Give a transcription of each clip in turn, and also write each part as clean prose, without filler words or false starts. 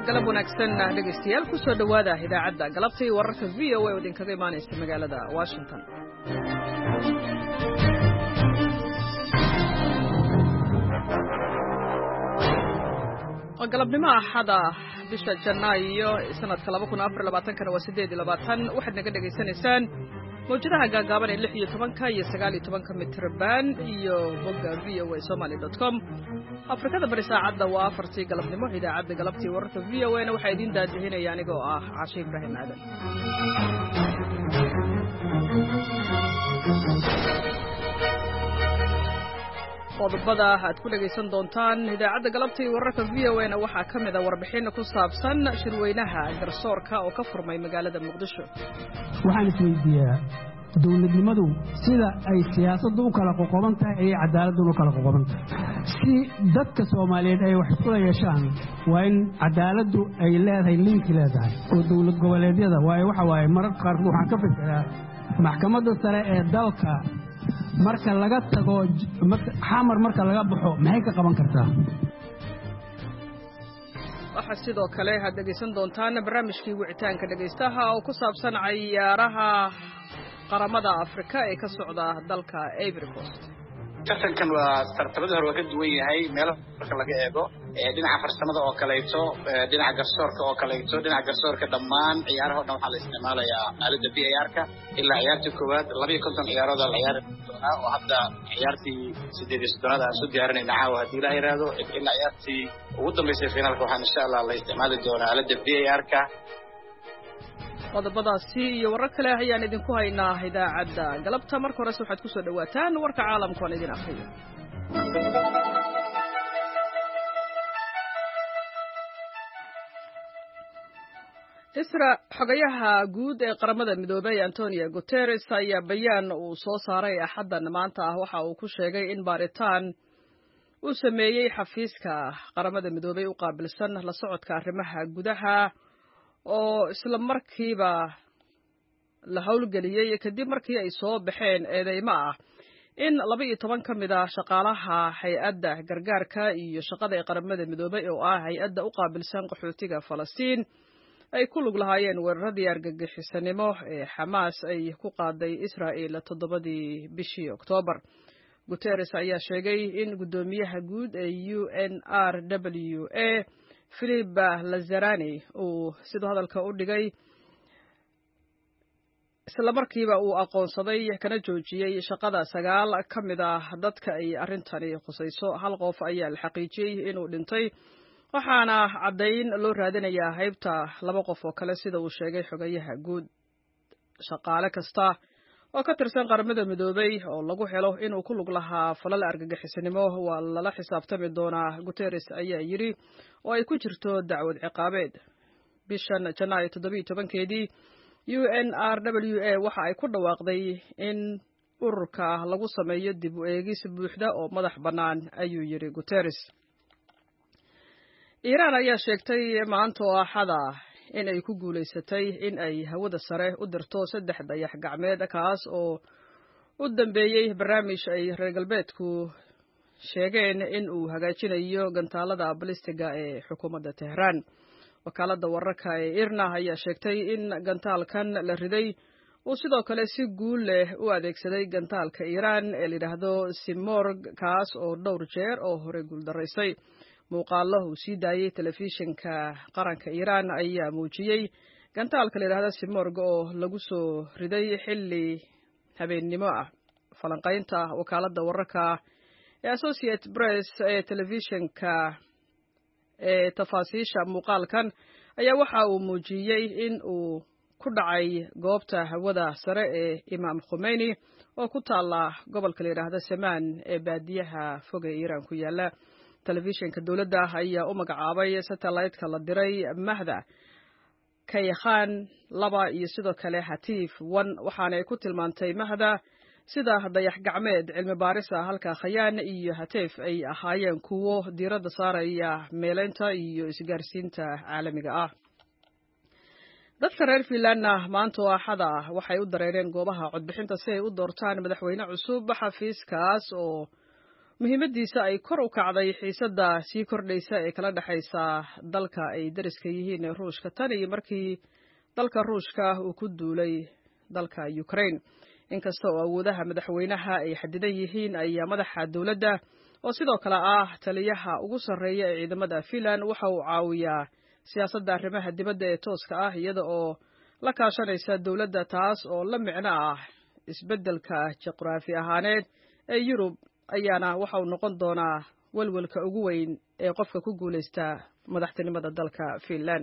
galab wanaagsan dhegeystayaal ku soo dhawaada idaacadda galabtii wararka VOA oo idinkaga imaanaysa magaalada Washington. galabnimo axada bisha Janaayo sanadka 2024 waa 8 waxaad naga dhageysanaysaan mawjadaha gaagaaban ee 16 iyo 19 mitrban iyo bogga voasomali.com. afrikada bari saacadda waa 4 galabnimo. idaacadda galabtii wararka VOA na waxaa idin daadihinaya anigoo ah Caashe Ibrahim Aadan. qodobada aad ku dhageysan doontaan idaacadda galabtii wararka VOA na waxaa ka mid ah warbixin ku saabsan shirweynaha garsoorka oo ka furmay magaalada Muqdisho. waxaan isweydiiyaa dawladnimadu sida ay siyaasaddu u kala qoqoban tahay ay cadaaladdu u kala qoqoban tahay si dadka Soomaaliyeed ay wax isku yeeshaan waa in cadaaladdu ay leedahay linki leedahay oo dawlad goboleedyada waxa waaye mararka qaar waxaan ka fikiraa maxkamadda sare ee dalka marka laga tago xamar marka laga baxo maxay ka qaban kartaa. waxaa sidoo kale aad dhegeysan doontaan barnaamijkii wicitaanka dhegeystaha oo ku saabsan ciyaaraha qaramada Afrika ee ka socda dalka Ivory Coast. tartankan waa tartamada hore ka duwan yahay meel marka laga eego dhinaca farsamada oo kaleeto dhinaca garsoorka oo kaleeto dhinaca garsoorka dhammaan ciyaaraha dhan waxaa la isticmaalayaa aaladda VAR-ka ilaa ciyaartii koowaad 52 ciyaarood la ciyaari doona oo hadda ciyaartii 8-aad aan soo diyaarinayna caawa haddii la yiraahdo ilaa ciyaartii ugu dambeysay finaalka waxaan insha Allah la isticmaali doonaa aaladda VAR-ka. qodobadaasi iyo warar kale ayaan idinku haynaa idaacadda galabta. marka hore waxaad ku soo dhawaataan warka caalamka oo idin akhriyo. xogayaha guud ee qaramada midoobay Antonio Guterres ayaa bayaan uu soo saaray axaddan maanta waxa uu ku sheegay in baaritaan uu sameeyay xafiiska qaramada midoobay u qaabilsan la socodka arrimaha gudaha oo isla markiiba la howlgeliyay kadib markii ay soo baxeen eedeymo ah in 12 ka mid ah shaqaalaha hay'adda gargaarka iyo shaqada ee qaramada midoobay oo ah hay'adda u qaabilsan qaxootiga Falastiin ay ku lug lahaayeen weeraradii argagixisanimo ee Xamaas ay ku qaaday Israa'iil 7 bishii Oktoobar. Guterres ayaa sheegay in gudoomiyaha guud ee UNRWA Philippe Lazzarini uu sidoo hadalka u dhigay isla markiiba uu aqoonsaday kana joojiyay shaqada 9 ka mid ah dadka ay arrintani khusayso. hal qof ayaa la xaqiijiyay inuu dhintay waxaana caddayn loo raadinayaa haybta 2 qof oo kale sida uu sheegay xogayaha guud. shaqaale kasta oo ka tirsan qaramada midoobay oo lagu helo inuu ku lug lahaa falal argagixisanimo waa lala xisaabtami doonaa, Guterres ayaa yiri, oo ay ku jirto dacwad ciqaabeed. bishan Janaayo 17keedii UNRWA waxa ay ku dhawaaqday in ururka lagu sameeyo dib u eegis buuxda oo madax bannaan, ayuu yiri Guterres. Iiraan ayaa sheegtay maanta oo Axada in ay ku guuleysatay in ay hawada sare u dirto 3 dayax gacmeed kaas oo u dambeeyay barnaamij ay reer galbeedku sheegeen in uu hagaajinayo gantaalada balistiga ee xukuumadda Tehran. wakaaladda wararka ee IRNA ayaa sheegtay in gantaalkan la riday uu sidoo kale si guul leh u adeegsaday gantaalka Iiraan ee la yiraahdo Simorg kaas oo dhowr jeer oo hore guuldaraysay. muuqaallo uu sii daayay telefishinka qaranka Iiraan ayaa muujiyay gantaalka la yiraahdo Simorg oo lagu soo riday xilli habeennimo ah. falanqaynta wakaaladda wararka ee Associated Press ee telefishinka ee tafaasiisha muuqaalkan ayaa waxa uu muujiyay in uu ku dhacay goobta hawada sare ee Imam Khomeini oo ku taala gobolka la yiraahdo Samaan ee baadiyaha fog ee Iiraan ku yaala. telefishinka dawladda ayaa u magacaabay satellite-ka la diray Mahda Kayhan 2 iyo sidoo kale Hatif 1 waxaana ay ku tilmaantay Mahda sida dayax gacmeed cilmi baaris ah, halka Khayan iyo Hatif ay ahaayeen kuwo diiradda saaraya meelaynta iyo isgaarsiinta caalamiga ah. dadka reer Finland maanta oo Axada waxay u dareereen goobaha codbixinta si ay u doortaan madaxweyne cusub. xafiiskaas oo muhiimadiisa ay kor u kacday xiisadda sii kordhaysa ee kala dhexaysa dalka ay dariska yihiin ee ruushka tan iyo markii dalka ruushka uu ku duulay dalka Ukraine. inkasta oo awoodaha madaxweynaha ay xadidan yihiin ayaa madaxa dawladda oo sidoo kale ah taliyaha ugu sarreeya ee ciidamada Finland waxa uu caawiyaa siyaasadda arrimaha dibadda ee tooska ah iyada oo la kaashanaysa dawladda taas oo la micno ah isbeddelka juqraafi ahaaneed ee Yurub ayaana waxa uu noqon doonaa walwalka ugu weyn ee qofka ku guuleysta madaxtinimada dalka Finland.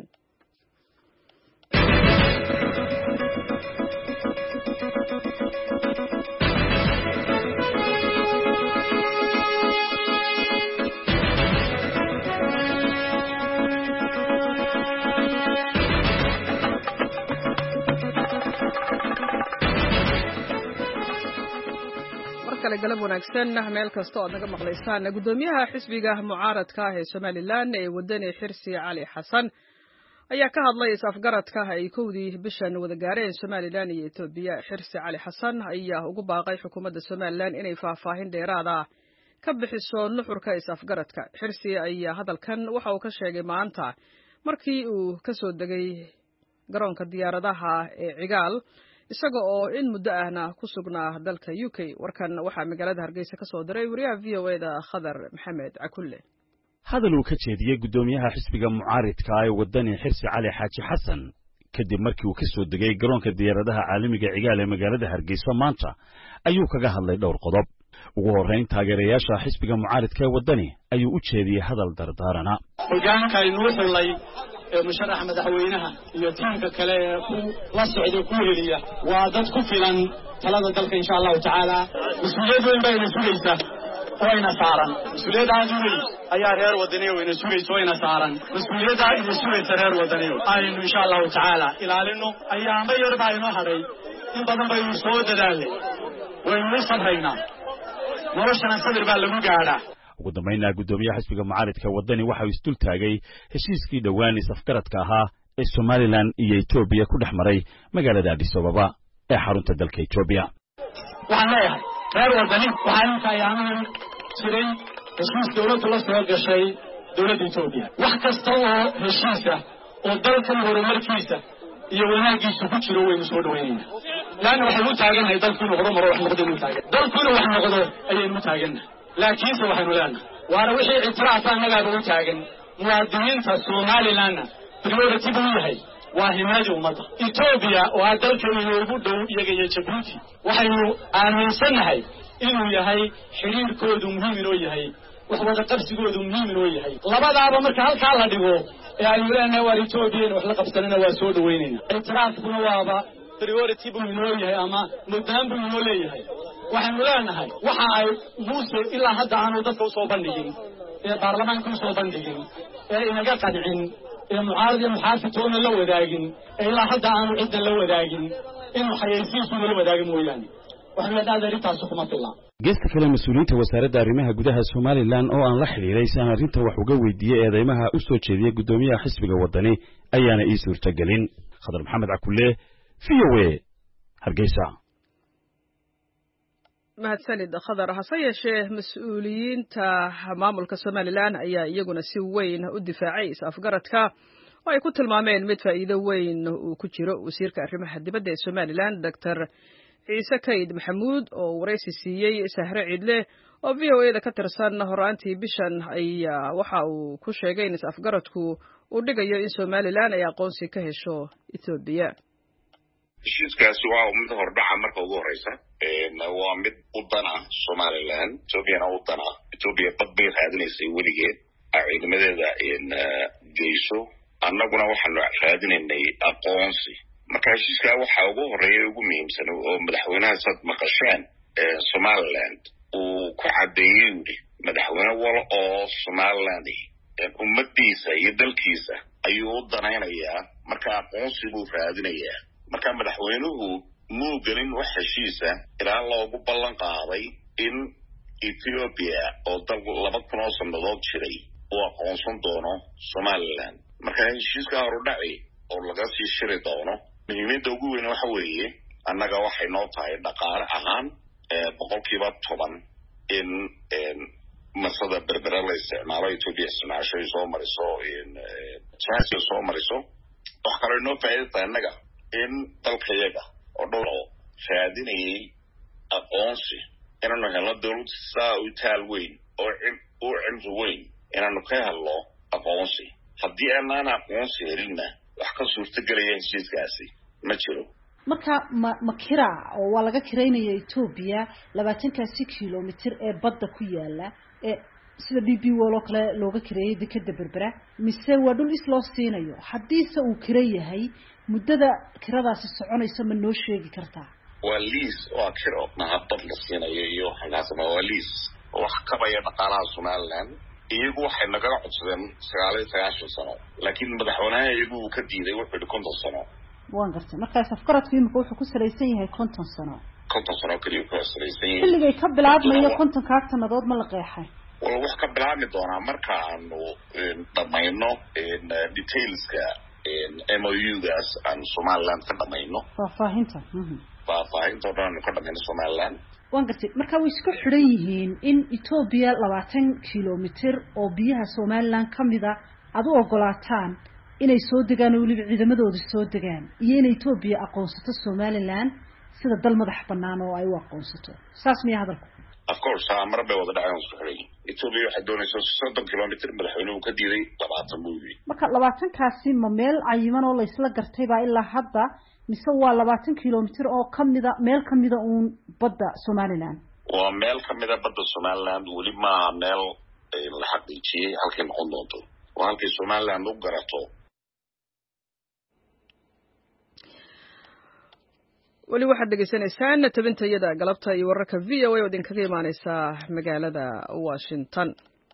galab wanaagsan meel kasta oo naga maqlaysaan gudoomiyaha xisbiga mucaaradka ah ee Somaliland ee wadani Xirsi Cali Xasan ayaa ka hadlay afgaradka ay kowdii bishan wada gaareen Somaliland iyo Itoobiya. Xirsi Cali Xasan ayaa ugu baaqay xukuumadda Somaliland inay faahfaahin dheeraad ah ka bixiso nuxurka afgaradka. Xirsi ayaa hadalkan waxa uu ka sheegay maanta markii uu ka soo degay garoonka diyaaradaha ee Cigaal isaga oo in muddo ahna ku sugnaa dalka UK. warkan waxaa magaalada Hargeysa ka soo diray wariyaha VOA-da Khadar Maxamed Cakulle. hadal uu ka jeediyay gudoomiyaha xisbiga mucaaradka ah ee wadani Xirsi Cali Xaaji Xasan kadib markii uu ka soo degay garoonka diyaaradaha caalamiga Cigaal ee magaalada Hargeysa maanta ayuu kaga hadlay dhowr qodob. ugu horeyn taageerayaasha xisbiga mucaaradka ee wadani ayuu u jeediyay hadal dardaarana. hogaanka inuu xulay musharax madaxweynaha iyo tiimka kale ee ku la socdo ku heliya waa dad ku filan talada dalka insha Allah taala. mas'uuliyad weyn bay sugaysaa oo ina saaran. mas'uuliyadaas weyn ayaa reer wadani oo ina sugayso oo ina saaran. mas'uuliyada ina sugaysa reer wadani aynu insha Allah taala ilaalino ayaama yar baa inoo haray in badan bay soo dadaalay waynu sabraynaa noloshana sabir baa lagu gaaraa. ugu dambeynna gudoomiyaha xisbiga mucaaradka wadani waxa uu isdul taagay heshiiskii dhawaan afgaradka ahaa ee Somaliland iyo Itoobiya ku dhexmaray magaalada Addis Ababa ee xarunta dalka Itoobiya. waxaan leeyahay reer wadani waxaan kaayaamahan jiray heshiis dawladda la soo gashay dawladda Itoobiya. wax kasta oo heshiis ah oo dalkan horumarkiisa iyo wanaagiisa ku jiro waynu soo dhaweynaa. laana waxaan u taaganahay dalku inuu horumaro wax noqdo inuu taagan dalku inuu wax noqdo ayaynu taaganahay. laakiin waxaanu leenahay waana wixii ictiraaf anaga u taagan muwaadiniinta Somaliland priority buu yahay waa himaadi ummadda. Itoobiya waa dalka ugu dhow iyaga iyo Djibouti waxaynu aaminsanahay inuu yahay xiriirkoodu muhiim inuu yahay wax wada qabsigoodu muhiim inuu yahay. labadaaba marka halka la dhigo ee aynu leenahay waa Itoobiya wax la qabsanana waa soo dhaweynayna. ictiraafkuna waaba priority buu inoo yahay ama mudaan buu inoo leeyahay. waxaanu leenahay waxa ay muuse ilaa hadda aanu dadka u soo bandhigin ee baarlamaanka u soo bandhigin ee inaga qadcin ee mucaarad iyo muxaafitoona la wadaagin ee ilaa hadda aanu cidda la wadaagin in xayeysiisu la wadaagin mooyaane waxaanu leedahay arrintaas kuma filla. geesta kale mas'uuliyiinta wasaaradda arrimaha gudaha Somaliland oo aan la xiriiray si aan arrinta wax uga weydiiyay eedeymaha u soo jeediyay gudoomiyaha xisbiga wadani ayaana ii suurtagelin. Khadar Maxamed Cakulle VOA Hargeysa. mahadsanid Khadar. hase yeeshee mas'uuliyiinta maamulka Somaliland ayaa iyaguna si weyn u difaacay afgaradka oo ay ku tilmaameen mid faa'iido weyn uu ku jiro. wasiirka arrimaha dibadda ee Somaliland Dr. Ciise Kayd Maxamuud oo wareysi siiyay Sahre Cidle oo VOA-da ka tirsan horaantii bishan ayaa waxa uu ku sheegay in afgaradku uu dhigayo in Somaliland ay aqoonsi ka hesho Itoobiya. heshiiskaasi waa mid hordhaca marka ugu horeysa waa mid u dana Somaliland. Etoobiyana u dana. Etoobiya bad bay raadinaysay weligeed ciidamadeeda geyso. annaguna waxaanu raadinaynay aqoonsi. marka heshiiskaa waxaa ugu horeeya ugu muhiimsan oo madaxweynaha sad maqasheen Somaliland uu ku cadeeyay madaxweyne wal oo Somaliland ummadiisa iyo dalkiisa ayuu u danaynayaa marka aqoonsi buu raadinayaa. marka madaxweynuhu muu gelin wax heshiisa ilaa loogu ballan qaaday in Ethiopia oo dal 200 sanadood jiray oo aqoonsan doono Somaliland. marka heshiiska horudhaci oo laga sii shiri doono muhiimada ugu weyn waxa weeye annaga waxay noo tahay dhaqaale ahaan 10% in masada berbera la isticmaalo Ethiopia isticmaasho soo mariso chance soo mariso wax kale noo faa'iido annaga in dalkayaga oo dhowr faadinay aqoonsi inaan helno dawlad saa u taal weyn oo cimri weyn inaan ka helno aqoonsi haddii aanan aqoonsi helina wax ka suurtagelaya heshiiskaasi ma jiro marka ma kira oo waa laga kiraynayo Ethiopia 20 kilomitir ee badda ku yaala ee sida DP World kale looga kireeyay dekada berbera mise waa dhul is loo siinayo haddii uu kira yahay muddada kiradaasi soconayso ma noo sheegi kartaa waa lease oo kiro ma habad la siinayo iyo xanaasama waa lease wax ka baya dhaqaalaha Somaliland iyagu waxay naga codsadeen 99 sano laakiin madaxweynaha iyagu ka diiday wuxuu 50 sano waan gartay markaas afkaradku imika wuxuu ku salaysan yahay 50 sano kaliya ku salaysan yahay xilligay ka bilaabmayo 50 ka sanadood ma la qeexay wala wax ka bilaabmi doona marka aanu dhamayno detailska MOU-gaas aan Somaliland ka dhamayno faafahinta dhan ka dhamayno Somaliland waan gartay marka way isku xiran yihiin in Ethiopia 20 kilomitir oo biyaha Somaliland kamida aad u ogolaataan inay soo degaan oo waliba ciidamadooda soo degaan iyo in Ethiopia aqoonsato Somaliland sida dal madax bannaan oo ay u aqoonsato saas miya hadalku of course amar bay wada dhaceen isku xiran Ethiopia waxay doonaysaa 30 kilomitir madaxweynuhu ka diiday 20 buugi marka 20 kaasi ma meel cayiman oo la isla gartay baa ilaa hadda mise waa 20 kilomitir oo kamida meel kamida uun badda Somaliland waa meel kamida badda Somaliland wali ma meel la xaqiijiyay halkii noqon doonto waa halkii Somaliland u garato wali waxaad dhegaysanaysaan tabintayada galabta iyo wararka VOA oo idinkaga imaanaysa magaalada Washington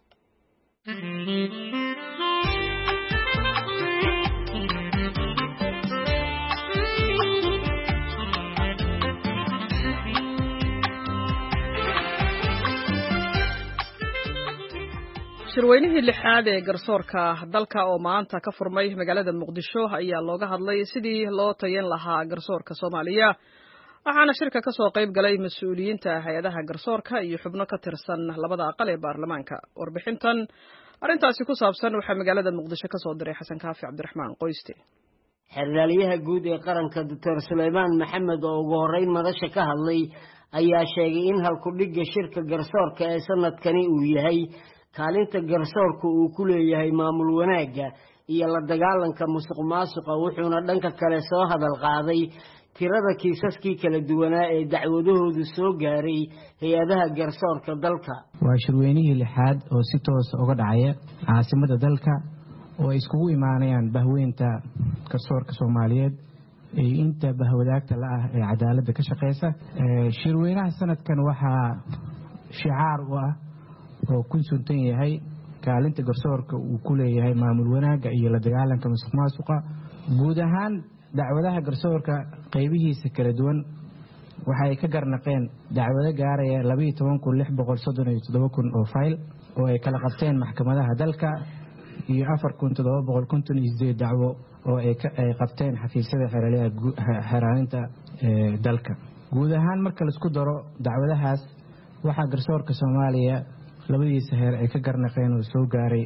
shirweynihii lixaad ee garsoorka dalka oo maanta ka furmay magaalada Muqdisho ayaa looga hadlay sidii loo tayin lahaa garsoorka Soomaaliya waxaana shirka ka soo qayb galay mas'uuliyiinta hay'adaha garsoorka iyo xubno ka tirsan labada aqal ee baarlamaanka warbixintan arintaasi ku saabsan waxa magaalada Muqdisho ka soo diray Xasan Kaafi Cabdiraxmaan Qoyste xirlaaliyaha guud ee qaranka Dr. Suleymaan Maxamed oo ugu horeyn madasha ka hadlay ayaa sheegay in halku dhigga shirka garsoorka ee sanadkani uu yahay kaalinta garsoorku uu ku leeyahay maamul wanaagga iyo la dagaalanka musuqmaasuqa wuxuuna dhanka kale soo hadal qaaday tirada kiisaskii kala duwanaa ee dacwadahoodu soo gaaray hay'adaha garsoorka dalka waa shirweynihii lixaad oo si toos uga dhacaya caasimadda dalka oo iskugu imaanayaan bahweynta garsoorka Soomaaliyeed ee inta bahwadaagta la ah ee cadaaladda ka shaqeysa shirweynaha sanadkan waxaa shicaar u ah oo ku suntan yahay kaalinta garsoorka uu ku leeyahay maamul wanaagga iyo la dagaalanka musuqmaasuqa guud ahaan dacwadaha garsoorka qaybihiisa kala duwan waxay ka garnaqeen dacwado gaaraya 12,637 oo fayl oo ay kala qabteen maxkamadaha dalka iyo 4,758 dacwo oo ay qabteen xafiisyada xeraalinta dalka guud ahaan marka la isku daro dacwadahaas waxaa garsoorka Soomaaliya labadiisa heer ay ka garnaqeen oo soo gaaray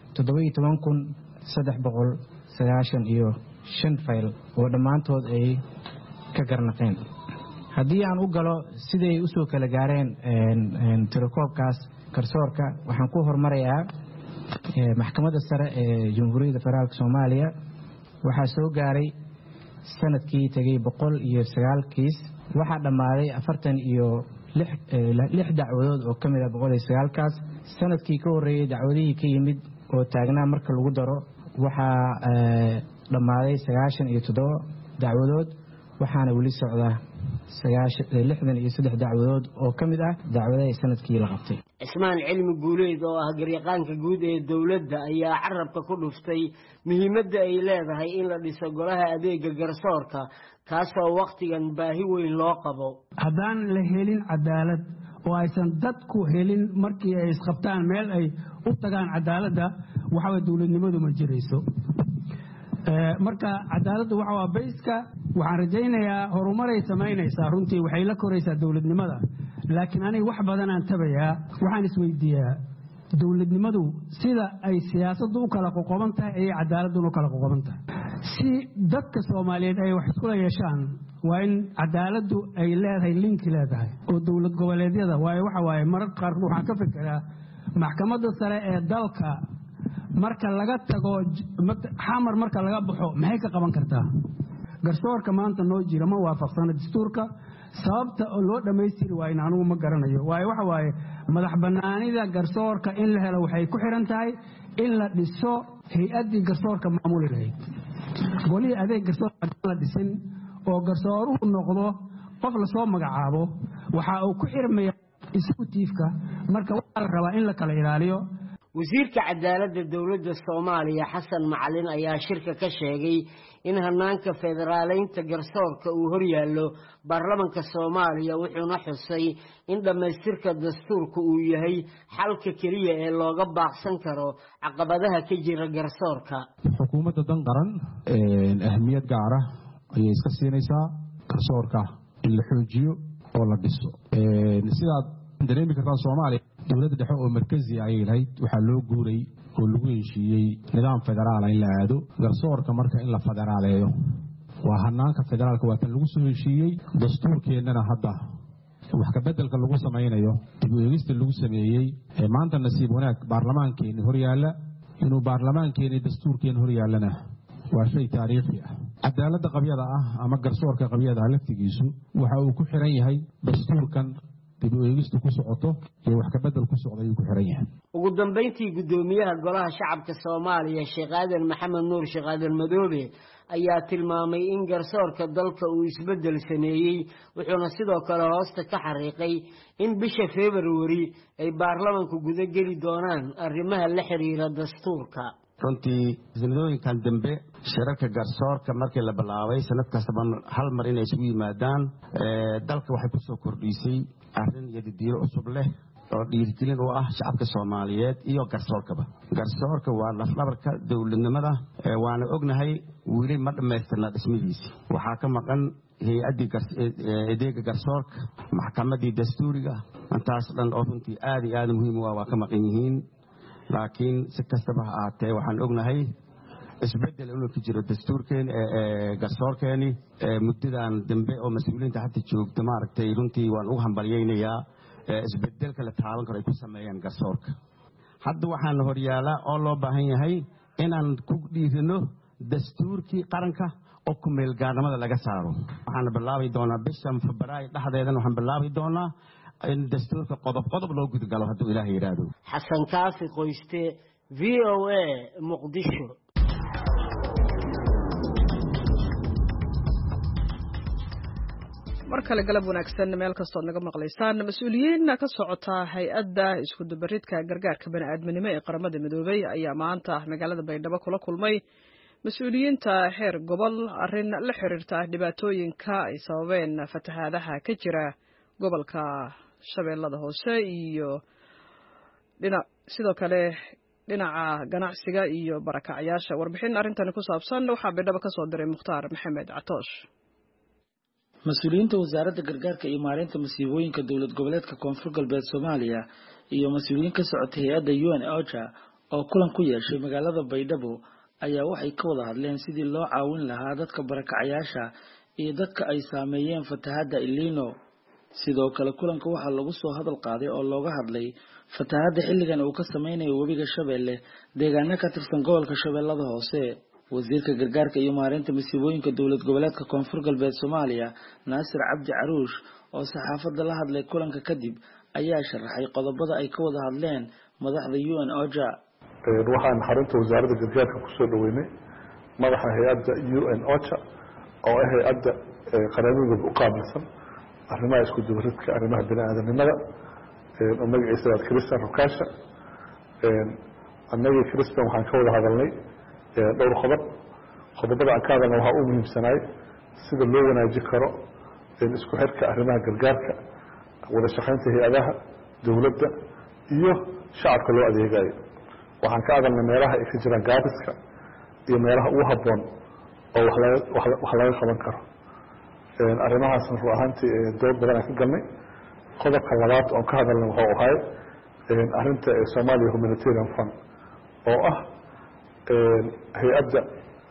17,395 fayl oo dhammaantood ay ka garnaqeen haddii aan u galo siday u soo kala gaareen tirakoobkaas garsoorka waxaan ku hormarayaa maxkamadda sare ee Jamhuuriyadda Federaalka Soomaaliya waxaa soo gaaray sanadkii tagay 109 kiis waxaa dhammaaday 46 dacwadood oo kamid ah 109 kaas sanadkii ka horeeyay dacwadihii ka yimid oo taagnaa marka lagu daro waxaa dhammaaday 97 dacwadood waxaana weli socda 63 dacwadood oo kamid ah dacwadaha sanadkii la qabtay Ismaan Cilmi Guuleed oo ah garyaqaanka guud ee dawladda ayaa carabka ku dhuftay muhiimadda ay leedahay in la dhiso golaha adeega garsoorka kaasoo waqtigan baahi weyn loo qabo haddaan la helin cadaalad oo aysan dadku helin markii ay isqabtaan meel ay u tagaan cadaaladda waxa way dawladnimadu ma jirayso marka cadaaladdu waxa waa bayska waxaan rajaynayaa horumaray samaynaysaa runtii waxay la koraysaa dawladnimada laakiin aniga wax badan aan tabayaa waxaan isweydiiyaa dowladnimadu sida ay siyaasaddu u kala qoqoban tahay ayay cadaaladuna u kala qoqoban tahay si dadka Soomaaliyeed ay wax iskula yeeshaan waa in cadaaladdu ay leedahay linki leedahay oo dowlad goboleedyada waxa waaye mararka qaar waxaan ka fikiraa maxkamadda sare ee dalka marka laga tago xamar marka laga baxo maxay ka qaban kartaa garsoorka maanta noo jira ma waafaqsana dastuurka sababta loo dhameystiri waa in anugu ma garanayo waxa waaye madax banaanida garsoorka in la helo waxay ku xiran tahay in la dhiso hay'adii garsoorka maamuli lahayd golihii adeeg garsoorka la dhisin oo garsooruhu noqdo qof la soo magacaabo waxa uu ku xirmaya executive-ka marka waxa la rabaa in la kala ilaaliyo wasiirka cadaaladda dowladda Soomaaliya Xasan Macalin ayaa shirka ka sheegay in hanaanka federaaleynta garsoorka uu hor yaallo baarlamaanka Soomaaliya wuxuuna xusay in dhameystirka dastuurka uu yahay xalka kaliya ee looga baaqsan karo caqabadaha ka jira garsoorka xukuumadda dan qaran ahmiyad gaar ah ayay iska siinaysaa garsoorka in la xoojiyo oo la dhiso sidaad dareemi kartaa Soomaaliya dowladda dhexe oo markazi ay lahayd waxa loo guuray oo lagu heshiiyey nidaam federaal in la aado garsoorka marka in la federaaleeyo waa hanaanka federaalka waa tan lagu soo heshiiyey dastuurkeennana hadda wax ka bedelka lagu samaynayo dib u eegista lagu sameeyey maanta nasiib wanaag baarlamaankeena hor yaalla inuu baarlamaankeena dastuurkeena hor yaallana waa shay taariikhi ah cadaaladda qabyada ah ama garsoorka qabyada ah laftigiisu waxa uu ku xiran yahay dastuurkan dib u eegista ku socoto iyo wax ka bedel ku socda ayuu ku xiran yahay ugu dambeyntii gudoomiyaha golaha shacabka Soomaaliya Sheekh Aadan Maxamed Nuur Sheekh Aadan Madoobe ayaa tilmaamay in garsoorka dalka uu isbedel sameeyay wuxuuna sidoo kale hoosta ka xariiqay in bisha February ay baarlamaanku guda geli doonaan arrimaha la xiriira dastuurka runtii sanadooyinkan dambe shirarka garsoorka markii la bilaabay sanad kasta hal mar inay isugu yimaadaan dalka waxay ku soo kordhisay arrin iyo didiiro cusub leh oo dhiirigelin u ah shacabka Soomaaliyeed iyo garsoorkaba garsoorka waa lafdhabarka dowladnimada waana ognahay weli ma dhameystirna dhismihiisa waxaa ka maqan hay'adii adeega garsoorka maxkamadii dastuuriga intaas dhan oo runtii aad iyo aad muhiim u ah waa ka maqan yihiin laakiin si kastaba ha ahaatee waxaan ognahay isbedel inuu ku jiro dastuurkeena garsoorkeeni muddadan dambe oo mas'uuliyiinta hadda joogta maaragtay runtii waan ugu hambalyaynayaa isbedelka la taaban karo ay ku sameeyaan garsoorka hadda waxaan horyaalaa oo loo baahan yahay inaan ku dhiirino dastuurkii qaranka oo ku meel gaarnimada laga saaro waxaan bilaabi doonaa bisha Febraayo dhexdeedan waxaan bilaabi doonaa in dastuurka qodob loo gudgalo hadduu Ilaahay yiraahdo Xasan Kaafi Qoyste VOA Muqdisho markale galab wanaagsan meel kastoo naga maqlaysaan mas'uuliyiin ka socota hay'adda isku dubaridka gargaarka bani'aadminimo ee qaramada midoobay ayaa maanta magaalada Baydhabo kula kulmay mas'uuliyiinta heer gobol arrin la xiriirta dhibaatooyinka ay sababeen fatahaadaha ka jira gobolka Shabeellada Hoose iyo sidoo kale dhinaca ganacsiga iyo barakacayaasha warbixin arrintan ku saabsan waxaa Baydhabo ka soo diray Mukhtaar Maxamed Catoosh mas'uuliyiinta wasaaradda gargaarka iyo maareynta masiibooyinka dowlad goboleedka Koonfur Galbeed Soomaaliya iyo mas'uuliyiin ka socotay hay'adda UN-OCHA oo kulan ku yeeshay magaalada Baydhabo ayaa waxay ka wada hadleen sidii loo caawin lahaa dadka barakacayaasha iyo dadka ay saameeyeen fatahaadda El Niño sidoo kale kulanka waxaa lagu soo hadal qaaday oo looga hadlay fatahaadda xilligan uu ka sameynayo webiga Shabeelle deegaano ka tirsan gobolka Shabeellada Hoose wasiirka gargaarka iyo maareynta masiibooyinka dowlad goboleedka Koonfur Galbeed Soomaaliya Naasir Cabdi Caruush oo saxaafadda la hadlay kulanka kadib ayaa sharaxay qodobada ay ka wada hadleen madaxda UN-OCHA waxaan xarunta wasaaradda gargaarka ku soo dhaweynay madaxa hay'adda UN-OCHA oo ah hay'adda qaramada u qaabilsan arrimaha isku dubaridka arrimaha bini'aadanimada oo magaciisa waa Christian Rukasha annaga Christian waxaan ka wada hadalnay dhowr qodobada aan ka hadalna waxaa u muhiimsanaay sida loo wanaajin karo isku xirka arrimaha gargaarka wada shaqaynta hay'adaha dowladda iyo shacabka loo adeegayo waxaan ka hadalnay meelaha ay ka jiraan gaabiska iyo meelaha ugu habboon oo wax laga qaban karo arrimahaasna run ahaantii dood badan aan ka galnay qodobka labaad oon ka hadalnay wuxuu ahay arrinta Somalia Humanitarian Fund oo ah hay-adda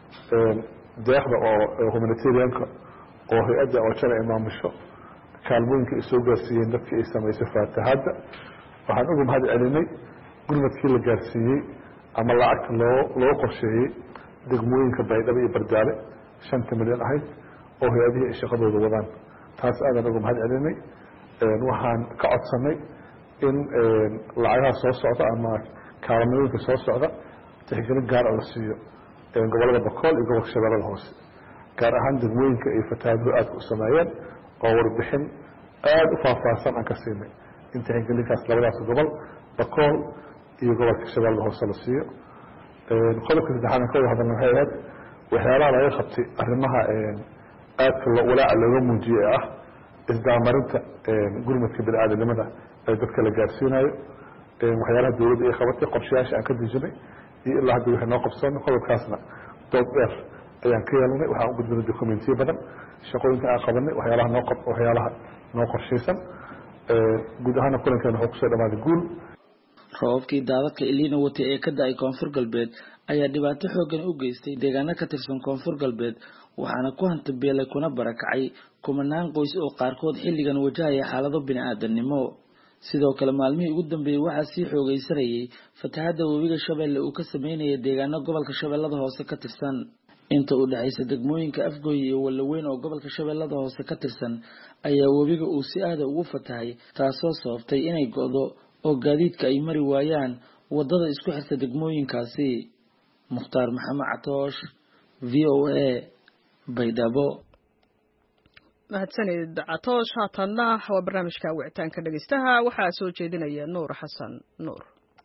deeqda oo humanitarianka oo hay-adda oo jana maamusho kaalmooyinka ay soo gaarsiiyeen dadkii ay samaysay faatahaadda waxaan uga mahad celinay gurmadkii la gaarsiiyey ama lacagta loo qorsheeyey degmooyinka baydhabo iyo bardaale 5 milyan ahayd oo hay-adihii ay shaqadooda wadaan taas aadan uga mahad celinay waxaan ka codsanay in lacagaha soo socda ama kaalmooyinka soo socda tixgelin gaar ah la siiyo gobolada Bakool iyo gobolka Shabeellada Hoose gaar ahaan degmooyinka ay fatahaaduhu aad u sameeyeen oo warbixin aad u faahfaahsan aan ka siinay in tixgelinkaas labadaas gobol Bakool iyo gobolka Shabeellada Hoose la siiyo qodobka saddexaad ka wada hadalna waxay ahayd waxyaalaha laga qabtay arrimaha aadka walaaca looga muujiyay ah isdaamarinta gurmadka bini'aadanimada ee dadka la gaarsiinayo waxyaalaha dawladda ay qabatay qorshayaasha aan ka dejinay iyo ilaa hadda wixii noo qabsoonay qodobkaasna dood dheer ayaan ka yeelanay waxaan u gudbinay dokumentiyo badan shaqooyinka aan qabanay waxyaalaha noo qorshaysan guud ahaana kulankeena wuxuu kusoo dhamaaday guul roobabkii daadadka Elina watay ee ka da'ay Koonfur Galbeed ayaa dhibaato xooggan u geystay deegaano ka tirsan Koonfur Galbeed waxaana ku hantabeelay kuna barakacay kumanaan qoys oo qaarkood xilligan wajahaya xaalado bini'aadanimo sidoo kale maalmihii ugu dambeeyay waxaa sii xoogaysanayay fatahaadda webiga Shabeelle uu ka sameeyay deegaano gobolka Shabeellada Hoose ka tirsan inta u dhaxaysa degmooyinka Afgooy iyo Walaweyn oo gobolka Shabeellada Hoose ka tirsan ayaa webiga uu si aad ugu fatahay taasoo sababtay inay go'do oo gaadiidka ay mari waayaan wadada isku xirta degmooyinkaasi Mukhtaar Maxamed Catoosh VOA Baydhabo mahadsanid Catoosh haatanna waa barnaamijka wicitaanka dhageystaha waxaa soo jeedinaya Nuur Xasan Nuur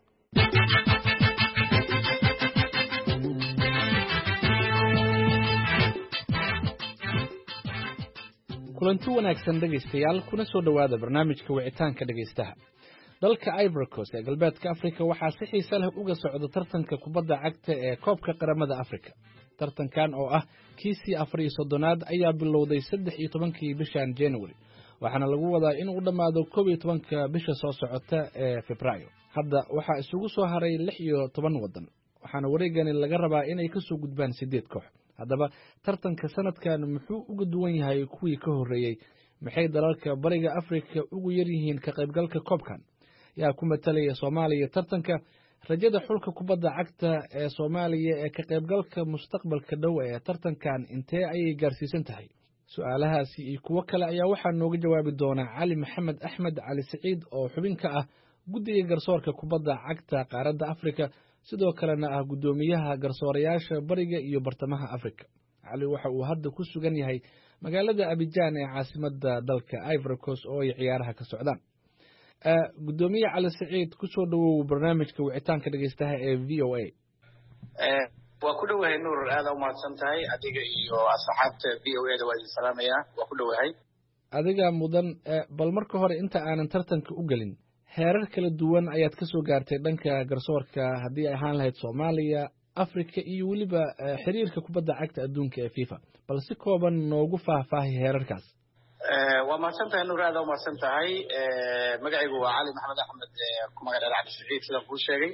kulanti wanaagsan dhageystayaal kuna soo dhawaada barnaamijka wicitaanka dhageystaha dalka Ivory Coast ee galbeedka Afrika waxaa si xiiso leh uga socda tartanka kubadda cagta ee koobka qaramada Afrika tartankan oo ah kiisii 34aad ayaa bilowday 13 bishan January waxaana lagu wadaa inuu dhamaado 12 bisha soo socota ee Febraayo hadda waxaa isugu soo haray 16 wadan waxaana wareegani laga rabaa inay ka soo gudbaan 8 koox haddaba tartanka sanadkan muxuu uga duwan yahay kuwii ka horeeyay maxay dalalka bariga Afrika ugu yar yihiin ka qaybgalka koobkan yaa ku matalaya Soomaaliya tartanka rajada xulka kubadda cagta ee Soomaaliya ee ka qaybgalka mustaqbalka dhow ee tartankan intee ayay gaarsiisan tahay su'aalahaasi iyo kuwa kale ayaa waxaa nooga jawaabi doona Cali Maxamed Axmed Cali Saciid oo xubin ka ah guddiga garsoorka kubadda cagta qaaradda Afrika sidoo kalena ah gudoomiyaha garsoorayaasha bariga iyo bartamaha Afrika Cali waxa uu hadda ku sugan yahay magaalada Abidjan ee caasimadda dalka Ivory Coast oo ay ciyaaraha ka socdaan gudoomiye Cali Saciid ku soo dhawow barnaamijka wicitaanka dhageystaha ee VOA waa ku dhawahay Nuur aad u mahadsan tahay adiga iyo asxaabta VOA da waan salaamayaa waa ku dhawahay adiga mudan bal marka hore inta aanan tartanka u galin heerar kala duwan ayaad ka soo gaartay dhanka garsoorka haddii ay ahaan lahayd Soomaaliya Afrika iyo waliba xiriirka kubadda cagta adduunka ee FIFA bal si kooban noogu faahfaahi heerarkaas waa mahadsan tahay Nuur aad u mahadsan tahay magacaygu waa Cali Maxamed Axmed ku magac Cali Saciid sida uu sheegay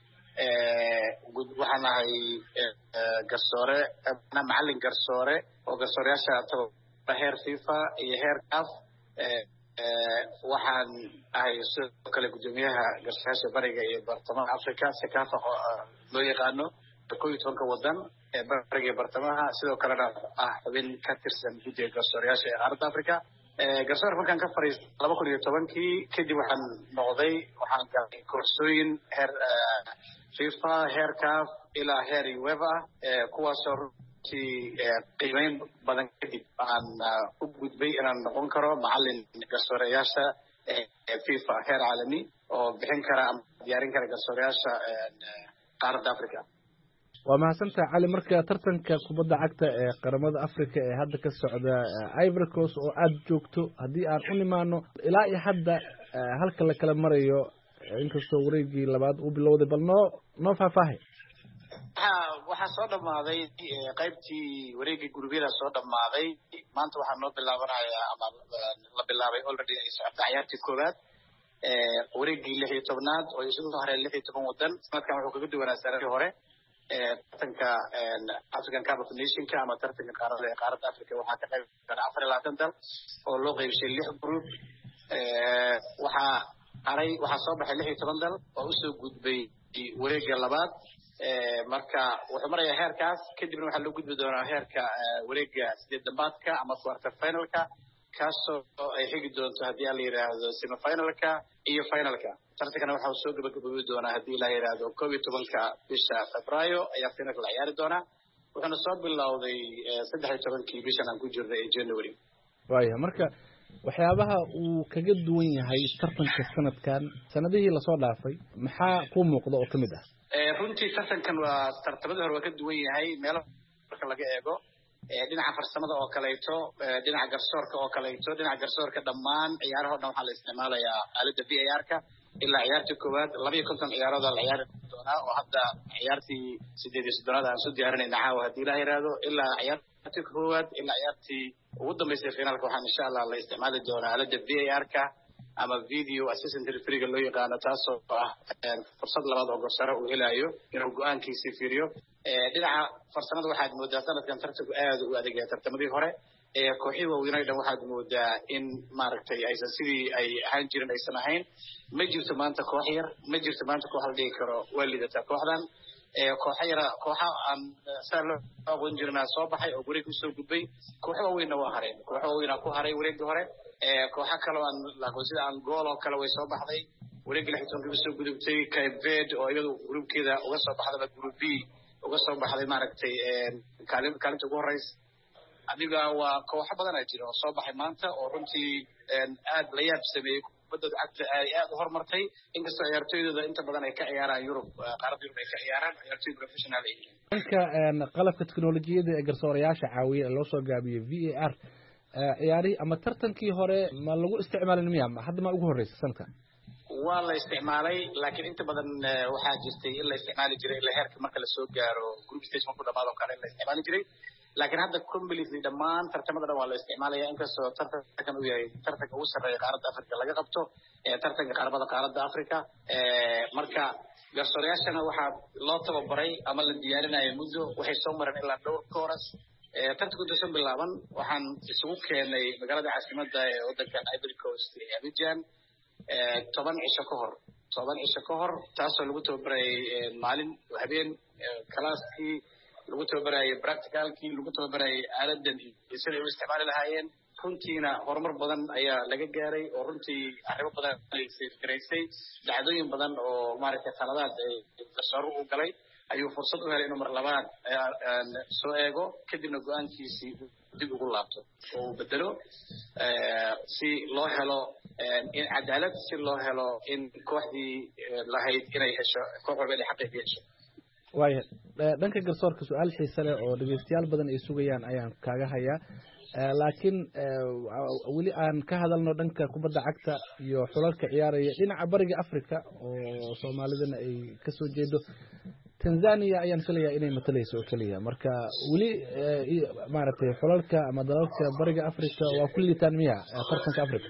waxaan ahay garsoore macallin garsoore oo garsoorayaasha heer FIFA iyo heer CAF waxaan ahay sidoo kale gudoomiyaha garsoorayaasha bariga iyo bartamaha Afrika SECAFA loo yaqaano 12 wadan ee bariga iyo bartamaha sidoo kalena ah xubin ka tirsan guddiga garsoorayaasha ee qaaradda Afrika garsoor markaan ka fariistay 2010 kadib waxaan galay koorsooyin heer FIFA heer CAF ilaa heer UEFA kuwaasoo runtii qiimeyn badan kadib aan u gudbay inaan noqon karo macallin garsoorayaasha FIFA heer caalami oo bixin kara ama diyaarin kara garsoorayaasha qaaradda Afrika waa mahadsantahay Cali marka tartanka kubadda cagta ee qaramada Afrika ee hadda ka socda Ivory Coast oo aad joogto haddii aan u nimaano ilaa iyo hadda halka la kala marayo inkastoo wareegii labaad uu bilowday bal noo faahfaahay waxaa soo dhamaaday qaybtii wareegii gurubyada soo dhamaaday maanta waxaa noo bilaabanaya ama la bilaabay already ay socota ciyaartii koowaad wareegii 16aad oo isugu haray 16 wadan sanadkan wuxuu kaga duwanaa sanadkii hore tartanka African Cup of Nations ama tartanka qaaradda Afrika waxaa ka qayb galay 24 dal oo loo qaybshay 6 group waxaa soo baxay 16 dal oo u soo gudbay wareegga labaad marka wuxuu marayaa heerkaas kadibna waxaa loo gudbi doonaa heerka wareegga 8-dambaadka ama quarter finalka kaasoo ay xigi doonto haddii la yiraahdo semi finalka iyo finalka tartankana waxaa soo gabagaboobay doonaa haddii la yiraahdo 11ka bisha Febraayo ayaa finalka la ciyaari doonaa wuxuuna soo bilowday 13kii bishan aan ku jirnay ee January waayo marka waxyaabaha uu kaga duwan yahay tartanka sanadkan sanadihii la soo dhaafay maxaa ku muuqda oo kamid ah runtii tartankan waa tartamada hore waa ka duwan yahay meelo marka laga eego dhinaca farsamada oo kaleeto dhinaca garsoorka dhammaan ciyaaraha dhan waxaa la isticmaalayaa aaladda VAR-ka ilaa ciyaartii koowaad 52 ciyaarood la ciyaari doonaa oo hadda ciyaartii 8-aad aan soo diyaarinayna caawa haddii la yiraahdo ilaa ciyaartii koowaad ilaa ciyaartii ugu dambeysay finaalka waxaan insha Allah la isticmaali doonaa aaladda VAR-ka ama video assistant referee loo yaqaano taasoo ah fursad labaad oo gorsare uu helayo inuu go'aankiisa fiiriyo dhinaca farsamada waxaad moodaa sanadkan tartanku aad u adag yahay tartamadii hore kooxihii waaweynay dhan waxaad moodaa in maaragtay aysan sidii ay ahaan jirin aysan ahayn ma jirto maanta koox yar ma jirto maanta koox la dhigi karo waa liidataa kooxdan kooxa aan saa loo aqoon jirnaa soo baxay oo wareeg usoo gudbay kooxo waaweynna waa hareen kooxo waaweynaa ku haray wareegii hore kooxa kale aan laqoon sida Angola oo kale way soo baxday wareegii 16 usoo gudubtay Cape Verde oo iyadu groupkeeda uga soo baxday group B uga soo baxday maaragtay kaalinta ugu horeysa adiga waa kooxo badan ay jiro oo soo baxay maanta oo runtii aad la yaab sameeyay kubadda cagta ay aad u horumartay inkastoo ciyaartoydooda inta badan ay ka ciyaaraan Yurub qaaradda Yurub ay ka ciyaaraan ciyaartoy professional ah dhanka qalabka tiknoolajiyada ee garsoorayaasha caawiya loo soo gaabiyay VAR ciyaari ama tartankii hore ma lagu isticmaalin miyaa hadda ma ugu horeysa sanadkan waa la isticmaalay laakiin inta badan waxaa jirtay in la isticmaali jiray ilaa heerka marka la soo gaaro group stage markuu dhamaado kale la isticmaali jiray laakiin hadda completely dhammaan tartamada dhan waa la isticmaalaya inkastoo tartankan uu yahay tartanka ugu sarreeya qaaradda Afrika laga qabto tartanka qaaradda Afrika marka garsoorayaashana waxaa loo tababaray ama la diyaarinayo muddo waxay soo mareen ilaa dhowr kooras tartanku inta soo bilaaban waxaan isugu keenay magaalada caasimadda ee waddanka Ivory Coast ee Abidjan 10 cisho ka hor taasoo lagu tababarayay maalin habeen kalaaskii lagu tababarayay practicalkii lagu tababarayay aaladan iyo siday u isticmaali lahaayeen runtiina horumar badan ayaa laga gaaray oo runtii arrimo badan ay safgaraysay dhacdooyin badan oo maaragtay khaladaad garsooru u galay ayuu fursad u helay inuu mar labaad soo eego kadibna go'aankiisii dib ugu laabto oo bedelo si loo helo in cadaalad si loo helo in kooxdii lahayd inay hesho koox walba inay xaqeeda hesho waayo dhanka garsoorka su'aal xiise leh oo dhageystayaal badan ay sugayaan ayaan kaaga hayaa laakiin weli aan ka hadalno dhanka kubadda cagta iyo xulalka ciyaaraya dhinaca bariga Afrika oo Soomaalidana ay ka soo jeedo Tanzania ayaan filayaa inay matalayso oo kaliya marka weli maaragtay xulalka ama dalalka bariga Afrika waa kullitaan miya tartanka Afrika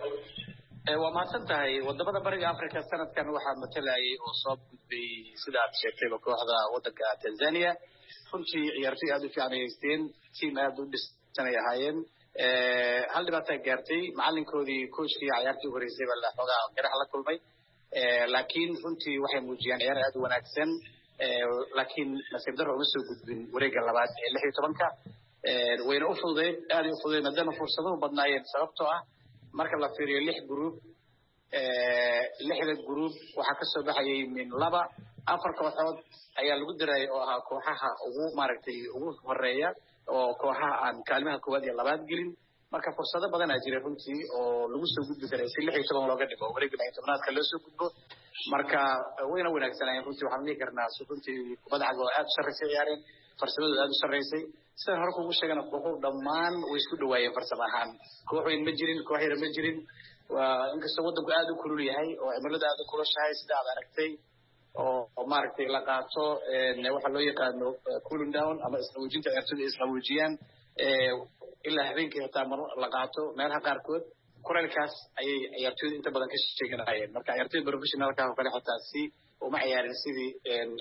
waa mahadsan tahay wadamada bariga Afrika sanadkan waxaa matalayay oo soo gudbay sida aad sheegtay kooxda waddanka Tanzania runtii ciyaartoy aad u fiican ay haysteen team aad u dhisanay ahaayeen hal dhibaato ay gaartay macalinkoodii coachkii ciyaartii horeysay baa la xogaa garax la kulmay laakiin runtii waxay muujiyeen ciyaar aad u wanaagsan laakiin nasiib darro uma soo gudbin wareegga labaad ee 16ka wayna u fududeed aad u fududeed maadaama fursaduhu badnaayeen sababtoo ah marka la fiiriyo 6 group 6da group waxaa ka soo baxayay min 4 kooxood ayaa lagu diray oo ahaa kooxaha ugu maaragtay ugu horeeya oo kooxaha aan kaalmaha koowaad iyo labaad gelin marka fursado badan ayaa jiray runtii oo lagu soo gudbi karay si 16 looga dhigo wareegga 16aadka loo soo gudbo marka wayna wanaagsanayeen runtii waxaan dhihi karnaa runtii kubadda cagta oo aad u sarreysay ciyaareen farsamadooda aad u sarreysay sidaan hore kugu sheegana kooxuhu dhammaan way isku dhawaayeen farsamo ahaan koox weyn ma jirin koox yar ma jirin waa inkastoo waddanku aad u kulul yahay oo cimilada aad u kulushahay sida aad aragtay oo maaragtay la qaato waxa loo yaqaano cooling down ama isqaboojinta ciyaartoyda isqaboojiyaan ilaa habeenkii xitaa mar la qaato meelaha qaarkood kuleelkaas ayay ciyaartooyda inta badan ka sheeganayeen marka ciyaartooyda professionalka oo kale xataa si uma ciyaarin sidii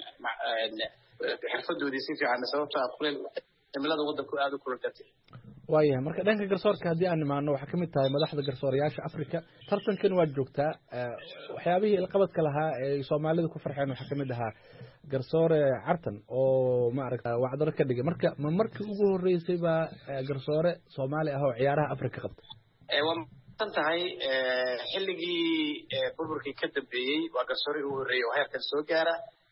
xirfadoodii si fiican sababtoo ah kuleel cimilada waddanku aad u kulul kartay waayahay marka dhanka garsoorka haddii aan imaano waxaa kamid tahay madaxda garsoorayaasha Afrika tartankan waad joogtaa waxyaabihii ilqabadka lahaa ee Soomaalidu ku farxeen waxaa kamid ahaa garsoore Cartan oo maaragtay wacdar ka dhigay marka markii ugu horeysay ba garsoore Soomaali ah oo ciyaaraha Afrika qabtay waa tahay xilligii burburkii ka dambeeyay waa garsoore ugu horeeyay oo heerkan soo gaara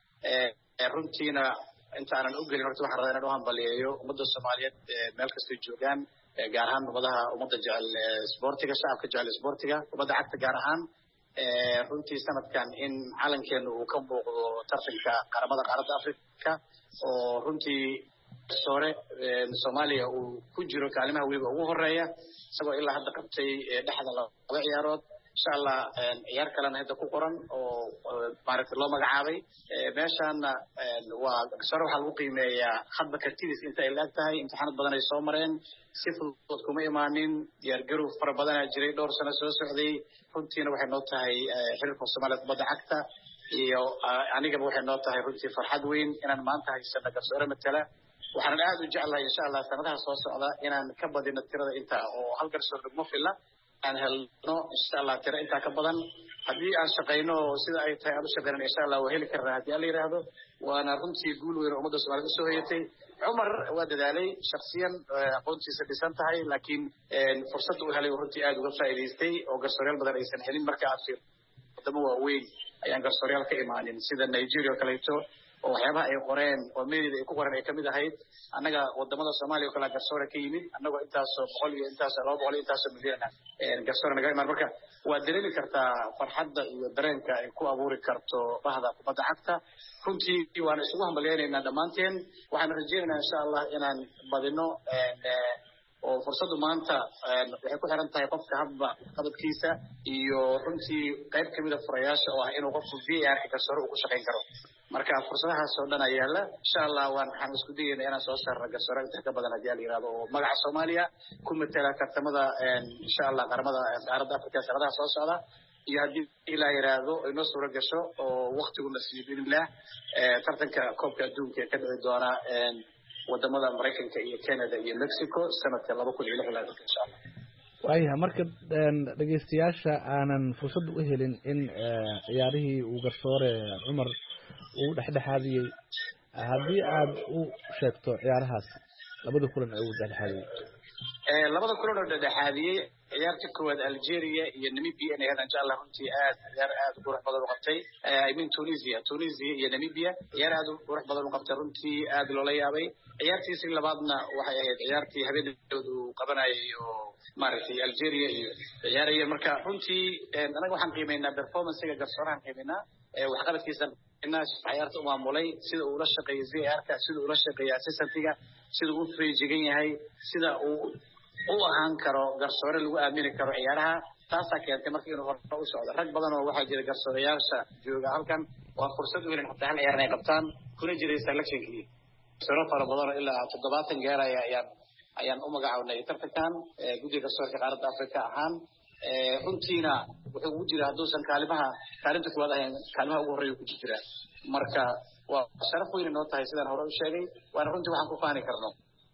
runtiina inta aanan u gelin horta waxaan rabaa inaan u hambaliyeeyo ummadda Soomaaliyeed meel kastoo joogaan gaar ahaan ummadda jecel isboortiga shacabka jecel isboortiga ummadda cagta gaar ahaan runtii sanadkan in calankeenu uu ka muuqdo tartanka qaramada qaaradda Afrika oo runtii garsoore Soomaaliya uu ku jiro kaalimaha weliba ugu horeeya isagoo ilaa hadda qabtay dhexda laba ciyaarood insha Allah ciyaar kalena hadda ku qoran oo maaragtay loo magacaabay meeshaana waa garsoore waxaa lagu qiimeeyaa hadba kartidiis inta ay laag tahay imtixaanad badan ay soo mareen si fudud kuma imaanin diyaargarow fara badanaa jiray dhowr sano soo socday runtiina waxay noo tahay xiriirka Soomaaliya kubadda cagta iyo anigaba waxay noo tahay runtii farxad weyn inaan maanta haysano garsoore matala waxaan aad u jeclahay insha Allah sanadaha soo socda inaan ka badino tirada inta oo hal garsoore dhigmo filla aan helno insha Allah tira inta ka badan haddii aan shaqeyno sida ay tahay aan u shaqeyno insha Allah waa heli karnaa haddii la yiraahdo waana runtii guul weyn oo ummadda Soomaaliyeed u soo hoyatay Umar waa dadaalay shakhsiyan aqoontiisa dhisan tahay laakiin fursad uu helay runtii aad uga faa'iideystay oo garsooreyaal badan aysan helin marka aad fiir wadamo waaweyn ayaan garsooreyaal ka imaanin sida Nigeria oo kaleeto oo waxyaabaha ay qoreen oo meedida ay ku qoran ay kamid ahayd annaga wadamada Soomaaliya oo kala garsoore ka yimid annaga intaas 100 iyo intaas 200 intaas milyan garsoore naga imaan marka waa dareemi kartaa farxadda iyo dareenka ay ku abuuri karto bahda kubadda cagta runtii waan isugu hambalyeynaa dhamaanteen waxaan rajaynaynaa insha Allah inaan badino oo fursadu maanta waxay ku xiran tahay qofka hadba qabadkiisa iyo runtii qayb kamid ah furayaasha oo ah inuu qofku VAR garsoore uu ku shaqeyn karo marka fursadahaas oo dhan ayaa la insha Allah waxaan isku dayeynaa inaan soo saarno garsoore inta ka badan haddii la yiraahdo oo magaca Soomaaliya ku matala tartamada insha Allah qaramada qaaradda Afrika sanadaha soo socda iyo haddii ilaa yiraahdo inoo suura gasho oo waqtigu nasiibinillah tartanka koobka adduunka ka dhici doona wadamada Mareykanka iyo Canada iyo Mexico sanadka 2016 insha Allah waayahay marka dhageystayaasha aanan fursad u helin in ciyaarihii uu garsoore Umar uu dhexdhexaadiyay haddii aad u sheegto ciyaarahaas labada kulan ee uu dhexdhexaadiyay labada kulan oo dhexdhexaadiyay ciyaarta koowaad Algeria iyo Namibia inay hadaan insha Allah runtii aad qurux badan u qabtay Tunisia iyo Namibia ciyaar aad u qurux badan u qabtay runtii aad loola yaabay ciyaartiisii labaadna waxay ahayd ciyaartii habeenadoodu qabanayay oo maaragtay Algeria iyo ciyaaraya marka runtii anaga waxaan qiimeynaa performance-ga garsoorahan qiimeynaa waxqabadkiisa inaa ciyaarta u maamulay sida uu la shaqeeyay VAR-ka sida uu la shaqeeyay assistant-ga sida uu feejigan yahay sida uu u ahaan karo garsoore lagu aamini karo ciyaaraha taasaa keentay markii inuu hor u socdo rag badan oo waxaa jira garsooreyaasha jooga halkan waa fursad u helin xataa hal ciyaar inay qabtaan kuna jiray selection-kii garsoore fara badan oo ilaa 70 gaaraya ayaan u magacaabnay tartankan guddiga garsoorka qaaradda Afrika ahaan runtiina wuxuu ugu jira hadduusan kaalinta kuwaad ahayn kaalimaha ugu horreeya ku jira marka waa sharaf weyn inoo tahay sidaan hore u sheegay waana runtii waxaan ku faani karno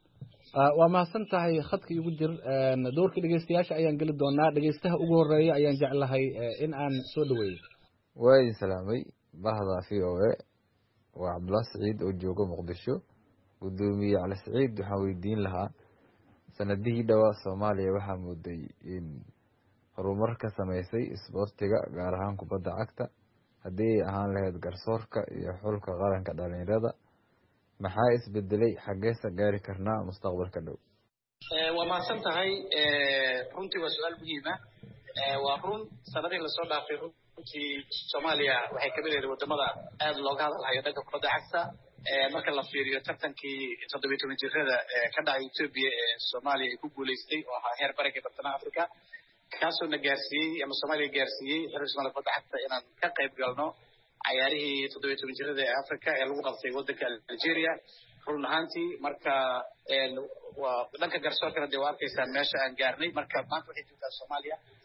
waa mahadsan tahay khadka igu jir doorka dhegeystayaasha ayaan geli doonaa dhegeystaha ugu horeeya ayaan jeclahay in aan soo dhaweeyo waa idin salaamay bahda VOA waa Cabdullaah Saciid oo jooga Muqdisho gudoomiye Cali Saciid waxaan weydiin lahaa sanadihii dhawaa Soomaaliya waxaa mooday in horumar ka sameysay isboortiga gaar ahaan kubadda cagta haddii ay ahaan lahayd garsoorka iyo xulka qaranka dhalinyarada maxaa isbedelay xageesa gaari karnaa mustaqbalka dhow waa mahadsan tahay runtii waa su-aal muhiim ah waa run sanadihii lasoo dhaafay runtii Soomaaliya waxay kamid ahayd wadamada aad looga hadalhayo dhanka kubadda cagta marka la fiiriyo tartankii 17 jirada ka dhacay Ethiopia ee Soomaaliya ay ku guuleystay oo ahaa heer bariga bartamaha Afrika kaasoo na gaarsiiyey ama Soomaaliya gaarsiiyey xiriirka Soomaaliya kubadda cagta inaan ka qayb galno ciyaarihii 17 jirada ee Afrika ee lagu qabtay waddanka Algeria run ahaantii marka waa dhanka garsoorkana dee waa arkaysaan meesha aan gaarnay marka maanta waxay joogtaa Soomaaliya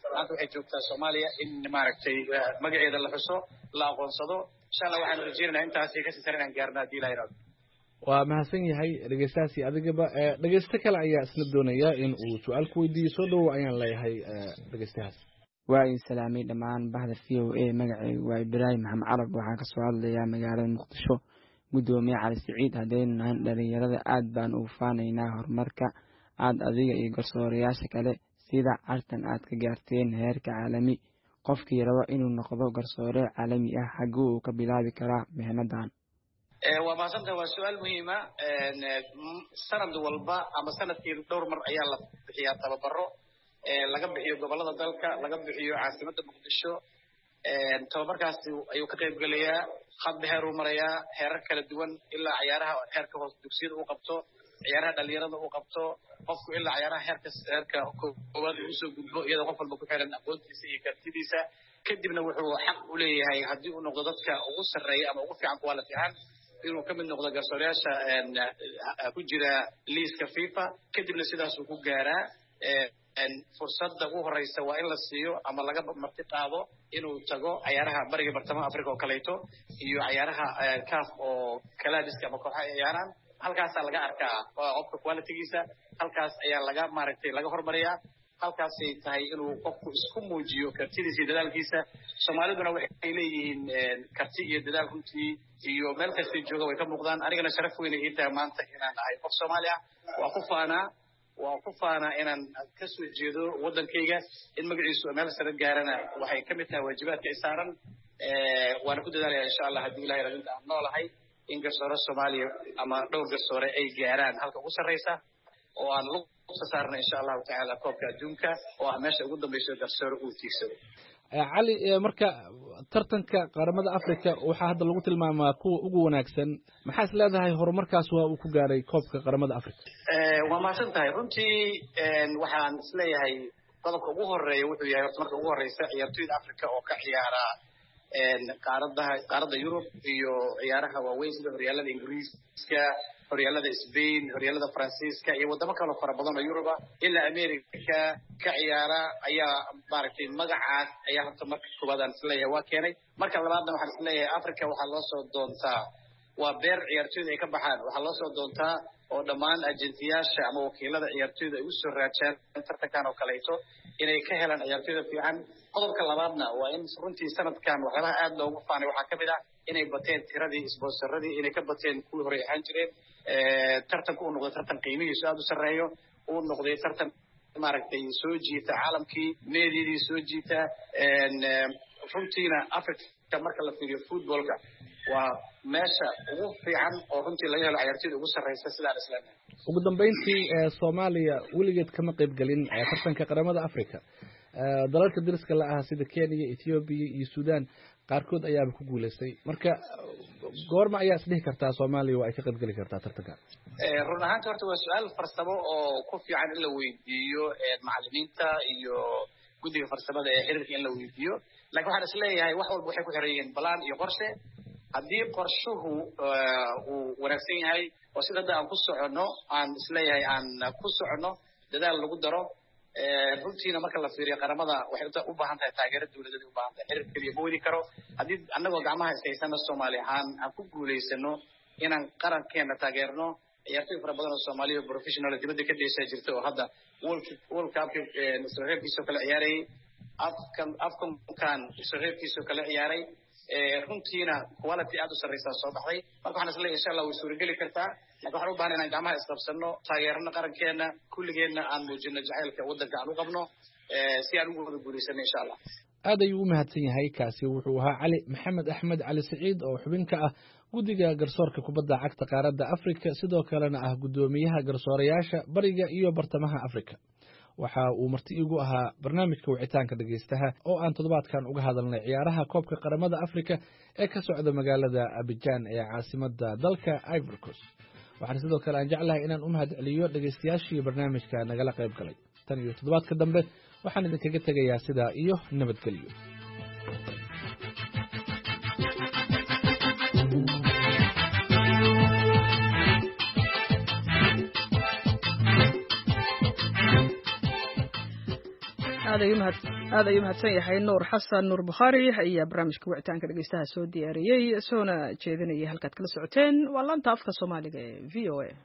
maanta waxay joogtaa Soomaaliya in maaragtay magaceeda la xuso la aqoonsado insha Allah waxaan rajaynaynaa intaasi ka sii inaan gaarno hadii la yiraahdo waa mahadsan yahay dhegeystaasi adigaba dhegeysta kale ayaa isla doonaya in uu su'aal ku weydiiyo soo dhaw ayaan leeyahay dhegeystahaas waa in salaamay dhammaan bahda VOA magacaygu waa Ibraahim Maxamed Carab waxaan ka soo hadlayaa magaalada Muqdisho gudoomiye Cali Siciid hadeenan dhalinyarada aad baan u faanaynaa horumarka aad adiga iyo garsoorayaasha kale sida artan aad ka gaarteen heerka caalami qofkii rabo inuu noqdo garsoore caalami ah xagga uu ka bilaabi karaa mehnadan waa maasanta waa su'aal muhiim ah sanad walba ama sanadkii dhowr mar ayaa la bixiyaa tababaro laga bixiyo gobolada dalka laga bixiyo caasimadda Muqdisho tababarkaasi ayuu ka qayb galayaa khad heer uu marayaa heerar kala duwan ilaa ciyaaraha heerka hoos dugsiyada uu qabto ciyaaraha dhalinyarada uu qabto qofku ilaa ciyaaraha heerka koowaad uu soo gudbo iyadoo qof walba ku xiran aqoontiisa iyo kartidiisa kadibna wuxuu xaq u leeyahay haddii uu noqdo dadka ugu sarreeya ama ugu fiican kuwa la fiican inuu ka mid noqdo garsoorayaasha ku jira liiska FIFA kadibna sidaas uu ku gaaraa fursadda ugu horeysa waa in la siiyo ama laga marti qaado inuu tago ciyaaraha bariga bartamaha Afrika oo kaleeto iyo ciyaaraha CAF oo kalaadiska ama kooxaha ciyaaraan halkaas laga arkaa qofka quality-giisa halkaas ayaa laga maaragtay laga hormariyaa halkaas ay tahay inuu qofku isku muujiyo kartidiisa iyo dadaalkiisa Soomaaliduna waxay leeyihiin karti iyo dadaal runtii iyo meel kasta jooga way ka muuqdaan anigana sharaf weyn ay tahay maanta inaan ahay qof Soomaali ah waa ku faana inaan ka soo jeedo wadankayga in magaciisu meel sare gaarana waxay ka mid tahay waajibaadka ay saaran waana ku dadaalayaa insha Allah haddii Ilaahay radinta aan noolahay in garsoore Soomaaliya ama dhowr garsoore ay gaaraan halka ugu sarreysa oo aan lagu saarno insha Allah ta'ala koobka adduunka oo ah meesha ugu dambaysa garsoore uu tiigsado cali marka tartanka qaramada Afrika waxa hadda lagu tilmaamaa kuwa ugu wanaagsan maxaa is leedahay horumarkaas waa uu ku gaaray koobka qaramada Afrika waa maasan tahay runtii waxaan is leeyahay qodobka ugu horeeya wuxuu yahay marka ugu horeysa ciyaartoyda Afrika oo ka ciyaara qaaradda Yurub iyo ciyaaraha waaweyn sida horyaalada Ingiriiska horyaalada Spain horyaalada Faransiiska iyo wadamo kale oo fara badan oo Yurub ah ilaa America ka ciyaara ayaa maaragtay magacaas ayaa horta marka koowaad aan isleeyahay waa keenay marka labaadna waxaan isleeyahay Afrika waxaa loo soo doontaa waa beer ciyaartoyda ay ka baxaan waxaa loo soo doontaa oo dhammaan ajensiyaasha ama wakiilada ciyaartoyda ay u soo raajaan tartankan oo kaleeto inay ka helaan ciyaartoyda fiican qodobka labaadna waa in runtii sanadkan waxyaalaha aad loogu faanay waxaa kamid ah inay bateen tiradii sponsoradii inay ka bateen kuwii hore ahaan jireen tartanku uu noqday tartan qiimihiisu aad u sarreeyo uu noqday tartan maaragtay soo jiita caalamkii meediyadii soo jiita runtiina Afrika marka la fiiriyo footballka waa meesha ugu fiican oo runtii laga helo ciyaartoyda ugu sarreysa sidaan islaamay ugu dambeyntii Soomaaliya weligeed kama qayb galin tartanka qaramada Afrika dalalka dariska la ah sida Kenya Ethiopia iyo Sudan qaarkood ayaa ku guuleystay marka goorma ayaa isdhihi kartaa Soomaaliya waa ay ka qayb gali kartaa tartanka run ahaantii horta waa su'aal farsamo oo ku fiican in la weydiiyo macallimiinta iyo guddiga farsamada ee xiriirka in la weydiiyo laakiin waxaan isleeyahay wax walba waxay ku xiran yihiin balaan iyo qorshe haddii qorshuhu uu wanaagsan yahay oo sida hadda aan ku soconno aan isleeyahay aan ku soconno dadaal lagu daro runtiina marka la fiiriyo qaramada waxay u baahan tahay taageero dawladeed u baahan tahay xiriir kaliya ma wadi karo haddii annagoo gacmaha iskaysana Soomaali ahaan aan ku guulaysano inaan qarankeena taageerno ciyaartoy fara badan oo Soomaaliya professional dibadda ka dheesha jirta oo hadda World Cup Israa'iilkiisa kala ciyaaray afkan Israa'iilkiisa kala ciyaaray runtiina quality aad u sarreysa soo baxday marka waxaan isleeyahay insha Allah way suurageli kartaa laakiin waxaan u baahan inaan gacmaha isqabsano taageerno qarankeena kulligeedna aan muujino jacaylka waddanka aan u qabno si aan ugu wada guulaysano insha Allah aad ayuu u mahadsan yahay kaasi wuxuu ahaa Cali Maxamed Axmed Cali Siciid oo xubin ka ah guddiga garsoorka kubadda cagta qaaradda Afrika sidoo kalena ah gudoomiyaha garsoorayaasha bariga iyo bartamaha Afrika waxa uu marti igu ahaa barnaamijka wicitaanka dhageystaha oo aan toddobaadkan uga hadalnay ciyaaraha koobka qaramada Afrika ee ka socda magaalada Abidjan ee caasimadda dalka Ivory Coast waxaan sidoo kale aan jeclahay inaan u mahad celiyo dhageystayaashii barnaamijka nagala qayb galay tan iyo toddobaadka dambe waxaan idinkaga tegayaa sidaa iyo nabadgelyo هذا يوم aad ayuu mahadsan yahay nuur xasan nuur bukhaari ayaa barnaamijka wicitaanka dhegeystaha soo diyaariyey soona jeedinaya halkaad kala socoteen waa laanta afka soomaaliga ee v o a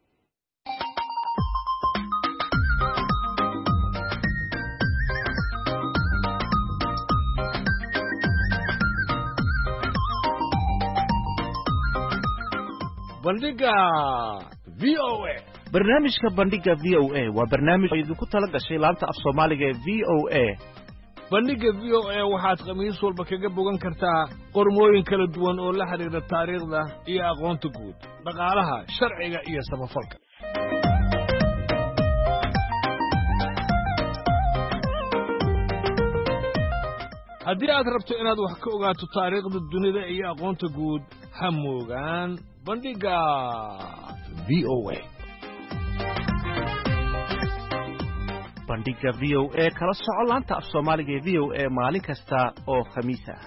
bandhiga v o a barnaamijka bandhiga v o a waa barnaamij idinku tala gashay laanta af soomaaliga ee v o a bandhiga v o a waxaad khamiis walba kaga bogan kartaa qormooyin kala duwan oo la xidhiidha taariikhda iyo aqoonta guud dhaqaalaha sharciga iyo samafalka haddii aad rabto inaad wax ka ogaato taariikhda dunida iyo aqoonta guud ha moogaan bandhiga v o a bandhiga v o a kala soco laanta af soomaaliga ee v o a maalin kasta oo khamiis ah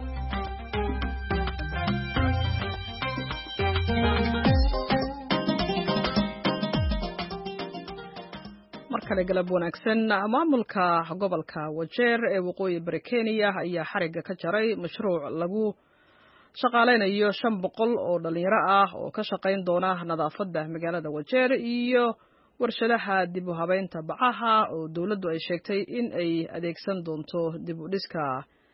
markale galab wanaagsan maamulka gobolka Wajeer ee waqooyi bari Kenya ayaa xariga ka jaray mashruuc lagu shaqaaleynayo 500 oo dhalinyaro ah oo ka shaqeyn doona nadaafadda magaalada Wajeer iyo warshadaha dib u habeynta bacaha oo dawladdu ay sheegtay in ay adeegsan doonto dib u dhiska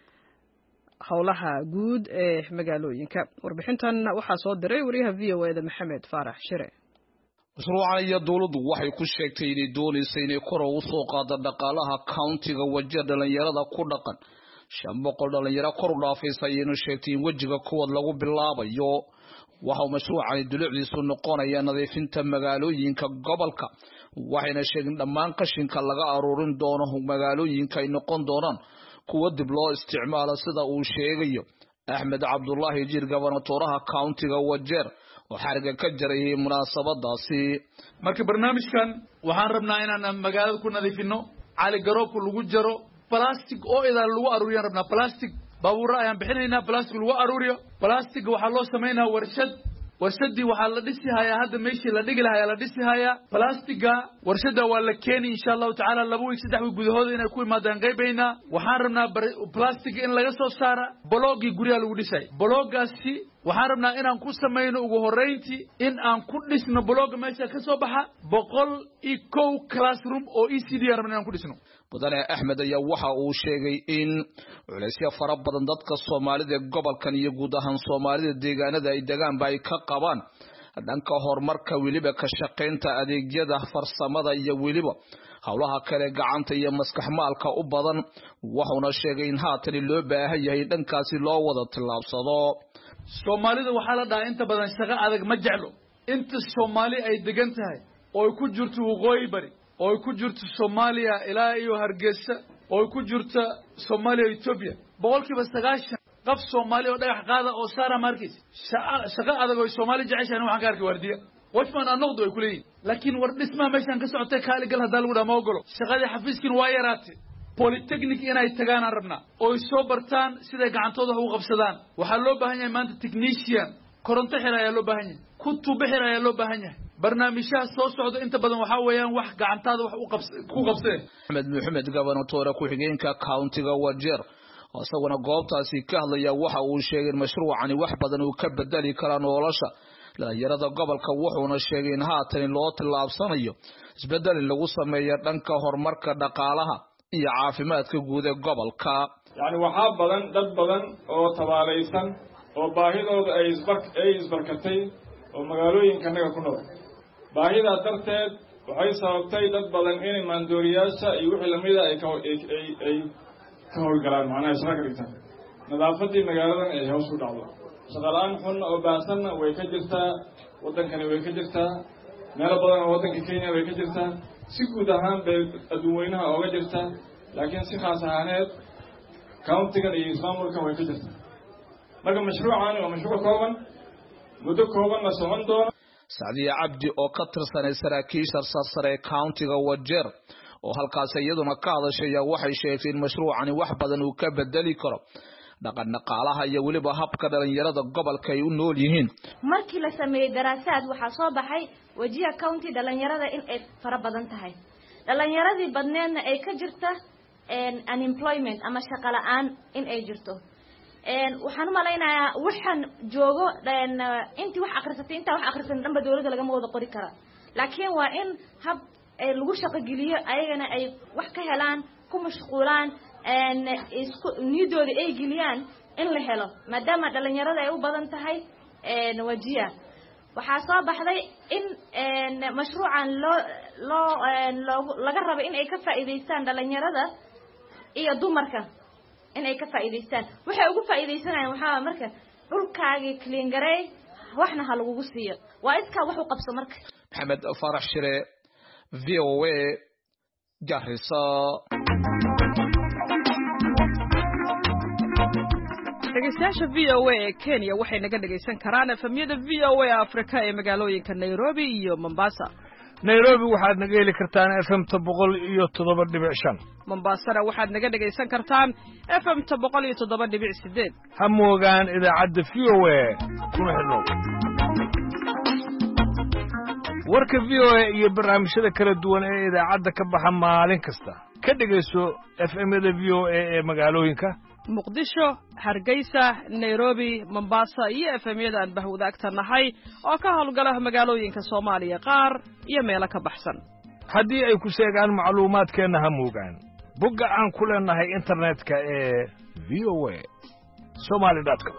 howlaha guud ee magaalooyinka warbixintan waxaa soo diray wariyaha VOA da Maxamed Faarax Shire mashruucan iyo dawladdu waxay ku sheegtay inay doonayso inay kor u soo qaado dhaqaalaha countiga Wajeer dhalinyarada ku dhaqan 500 dhalinyaro kor u dhaafaysa inuu sheegtay in wajiga kuwad lagu bilaabayo waxa mashruucani dulucdiisu noqonaya nadiifinta magaalooyinka gobolka waxayna sheegin dhammaan qashinka laga aruurin doono magaalooyinka ay noqon doonaan kuwa dib loo isticmaalo sida uu sheegayo Axmed Cabdullaahi Jiir gobernatooraha countiga Wajeer oo xariga ka jaray munaasabadaasi marka barnaamijkan waxaan rabnaa inaan magaalada ku nadiifino cali garoobku lagu jaro plastic oo idaal lagu aruuriyo rabnaa plastic baabuur ayaan bixinaynaa plastic lagu aruuriyo plastic waxa loo sameeynaa warshadii waxa la dhisi hayaa hadda meeshii la dhigi lahaa la dhisi hayaa plastiga warshada waa la keeni insha Allah taala 2 week 3 week gudahooda inay ku imaadaan qaybayna waxaan rabnaa plastic in laga soo saara bloggi guriga lagu dhisay bloggaasi waxaan rabnaa inaan ku sameeyno ugu horeyntii in aan ku dhisno blog meesha ka soo baxa 101 classroom oo ECD rabnaa inaan ku dhisno mudane Axmed ayaa waxa uu sheegay in culeysyo fara badan dadka Soomaalida gobolkan iyo guud ahaan Soomaalida deegaanada ay degaan bay ka qabaan dhanka horumarka waliba ka shaqeynta adeegyada farsamada iyo waliba hawlaha kale gacanta iyo maskax maalka u badan wuxuuna sheegay in haatan loo baahan yahay dhankaasi loo wada tilaabsado Soomaalida waxa la dhahay inta badan shaqo adag ma jeclo inta Soomaali ay degan tahay oo ku jirto waqooyi bari oo ku jirto Soomaaliya ilaa iyo Hargeysa oo ku jirto Soomaaliya Ethiopia boqolkiiba 90 qof Soomaali oo dhagax qaada oo saara markis shaqo adag oo Soomaali jeceshaan waxaan ka arkay wardiya washman anaqdo ay kuleeyeen laakiin war dhismaha meeshan ka socotay kaali gal hadaa lagu dhaamo ogolo shaqadii xafiiskin waa yaraatay polytechnic inay tagaan rabnaa oo soo bartaan sida gacantooda wax u qabsadaan waxa loo baahan yahay maanta technician koronto xiraya loo baahan yahay kutub xiraya loo baahan yahay barnaamijyaha soo socda inta badan waxa weeyaan wax gacantaada wax ku qabsay Axmed Maxamed gobernatooraha ku xigeenka countiga Wajeer asaguna goobtaasi ka hadlaya waxa uu sheegay mashruucani wax badan uu ka bedeli karo nolosha dhalinyarada gobolka wuxuuna sheegay in haatan loo tilaabsanayo isbedel lagu sameeyo dhanka horumarka dhaqaalaha iyo caafimaadka guud ee gobolka yani waxa badan dad badan oo tabaalaysan oo baahidooda ay isbarkatay oo magaalooyinkanaga ku nool baahida darteed waxay sababtay dad badan in maandooriyaasha iyo wixii lamida ay ka howlgalaan macnaha shaqo ka dhigtaan nadaafadii magaaladan ay hoos u dhacdo shaqalaan xun oo baasanna way ka jirtaa waddankani way ka jirtaa meelo badan oo waddanka Kenya way ka jirtaa si guud ahaan bay adduunweynaha ooga jirtaa laakiin si khaas ahaaneed countigan iyo ismaamulkan way ka jirtaa marka mashruucan waa mashruuc kooban muddo kooban la socon doono Saadiya Cabdi oo ka tirsanay saraakiisha sarsare ee countiga Wajeer oo halkaas iyaduna ka hadashay waxay sheegtay in mashruucani wax badan uu ka bedeli karo dhaqaalaha iyo waliba habka dhalinyarada gobolka ay u nool yihiin markii la sameeyay daraasaad waxa soo baxay Wajiya County dhalinyarada in ay fara badan tahay dhalinyaradii badneedna ay ka jirta unemployment ama shaqo la'aan in ay jirto waxaan u malaynayaa waxaan joogo intii wax akhrisatay inta wax akhrisan dhanba dawladda laga wada qori kara laakiin waa in hab lagu shaqo geliyo ayagana ay wax ka helaan ku mashquulaan isku niyadooda ay geliyaan in la helo maadaama dhalinyarada ay u badan tahay wajiya waxaa soo baxday in mashruucan laga rabo in ay ka faa'iideystaan dhalinyarada iyo dumarka in ay ka faa'iideystaan waxay ugu faa'iideysanayaan waxaa marka dhulkaagii clean garay waxna ha lagu siiyo waa iska wax u qabso marka maxamed farax shire VOA Garissa dhegeystayaasha VOA ee Kenya waxay naga dhegeysan karaan efemyada VOA Afrika ee magaalooyinka Nairobi iyo Mombasa. Nairobi waxaad naga heli kartaan FM 107.5. Mombasana waxaad naga dhegeysan kartaan FM 107.8. Ha moogaan idaacadda VOA kuna xidhnow. warka VOA iyo barnaamijyada kala duwan ee idaacadda ka baxa maalin kasta ka dhegeyso FM-yada VOA ee magaalooyinka Muqdisho, Hargeysa, Nairobi, Mombasa iyo FM-yada aan bahwadaagta nahay oo ka howlgala magaalooyinka Soomaaliya qaar iyo meelo ka baxsan. haddii ay ku sheegaan macluumaadkeena ha moogaan bogga aan ku leenahay internetka ee voa.somali.com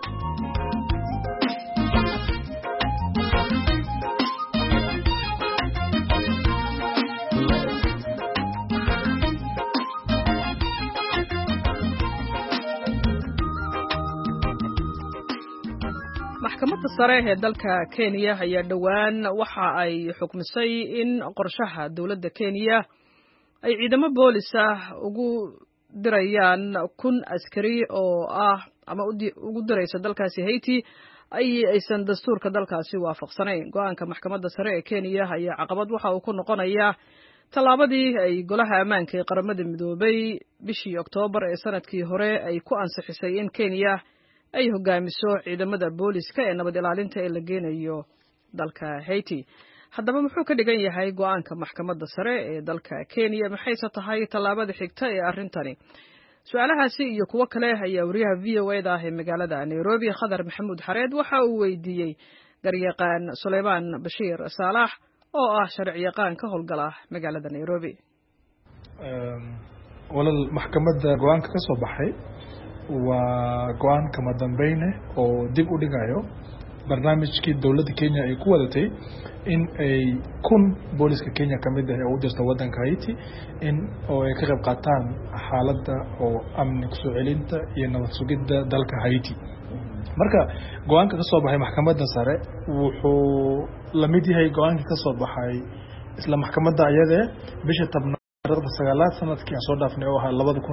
maxkamadda sare ee dalka Kenya ayaa dhawaan waxa ay xukmisay in qorshaha dawladda Kenya ay ciidamo boolis ah ugu dirayaan 1,000 askari oo ah ama ugu diraysa dalkaasi Haiti aysan dastuurka dalkaasi waafaqsanayn. Go'aanka maxkamadda sare ee Kenya ayaa caqabad waxa uu ku noqonayaa tallaabadii ay golaha ammaanka ee qaramada midoobay bishii Oktoobar ee sanadkii hore ay ku ansixisay in Kenya ay hogaamiso ciidamada booliska ee nabad ilaalinta ee la geenayo dalka Haiti. Haddaba muxuu ka dhigan yahay go'aanka maxkamadda sare ee dalka Kenya maxayse tahay tallaabada xigta ee arrintani? Su'aalahaasi iyo kuwo kale ayaa wariyaha VOA-da ee magaalada Nairobi Khadar Maxamuud Xareed waxa uu weydiiyey garyaqaan Suleymaan Bashiir Saalax oo ah sharciyaqaan ka howlgala magaalada Nairobi. walal maxkamadda go'aanka ka soo baxay waa go'aan kama dambeyn oo dib u dhigayo barnaamijkii dawladda Kenya ay ku wadatay in ay 1,000 booliska Kenya kamid ah oo u jirta wadanka Haiti in oo ay ka qayb qaataan xaaladda oo amni ku soo celinta iyo nabad sugidda dalka Haiti. marka go'aanka ka soo baxay maxkamadda sare wuxuu la mid yahay go'aankii ka soo baxay isla maxkamadda ayada bisha taariikhda 9 sanadkii aan soo dhaafnay oo ahaa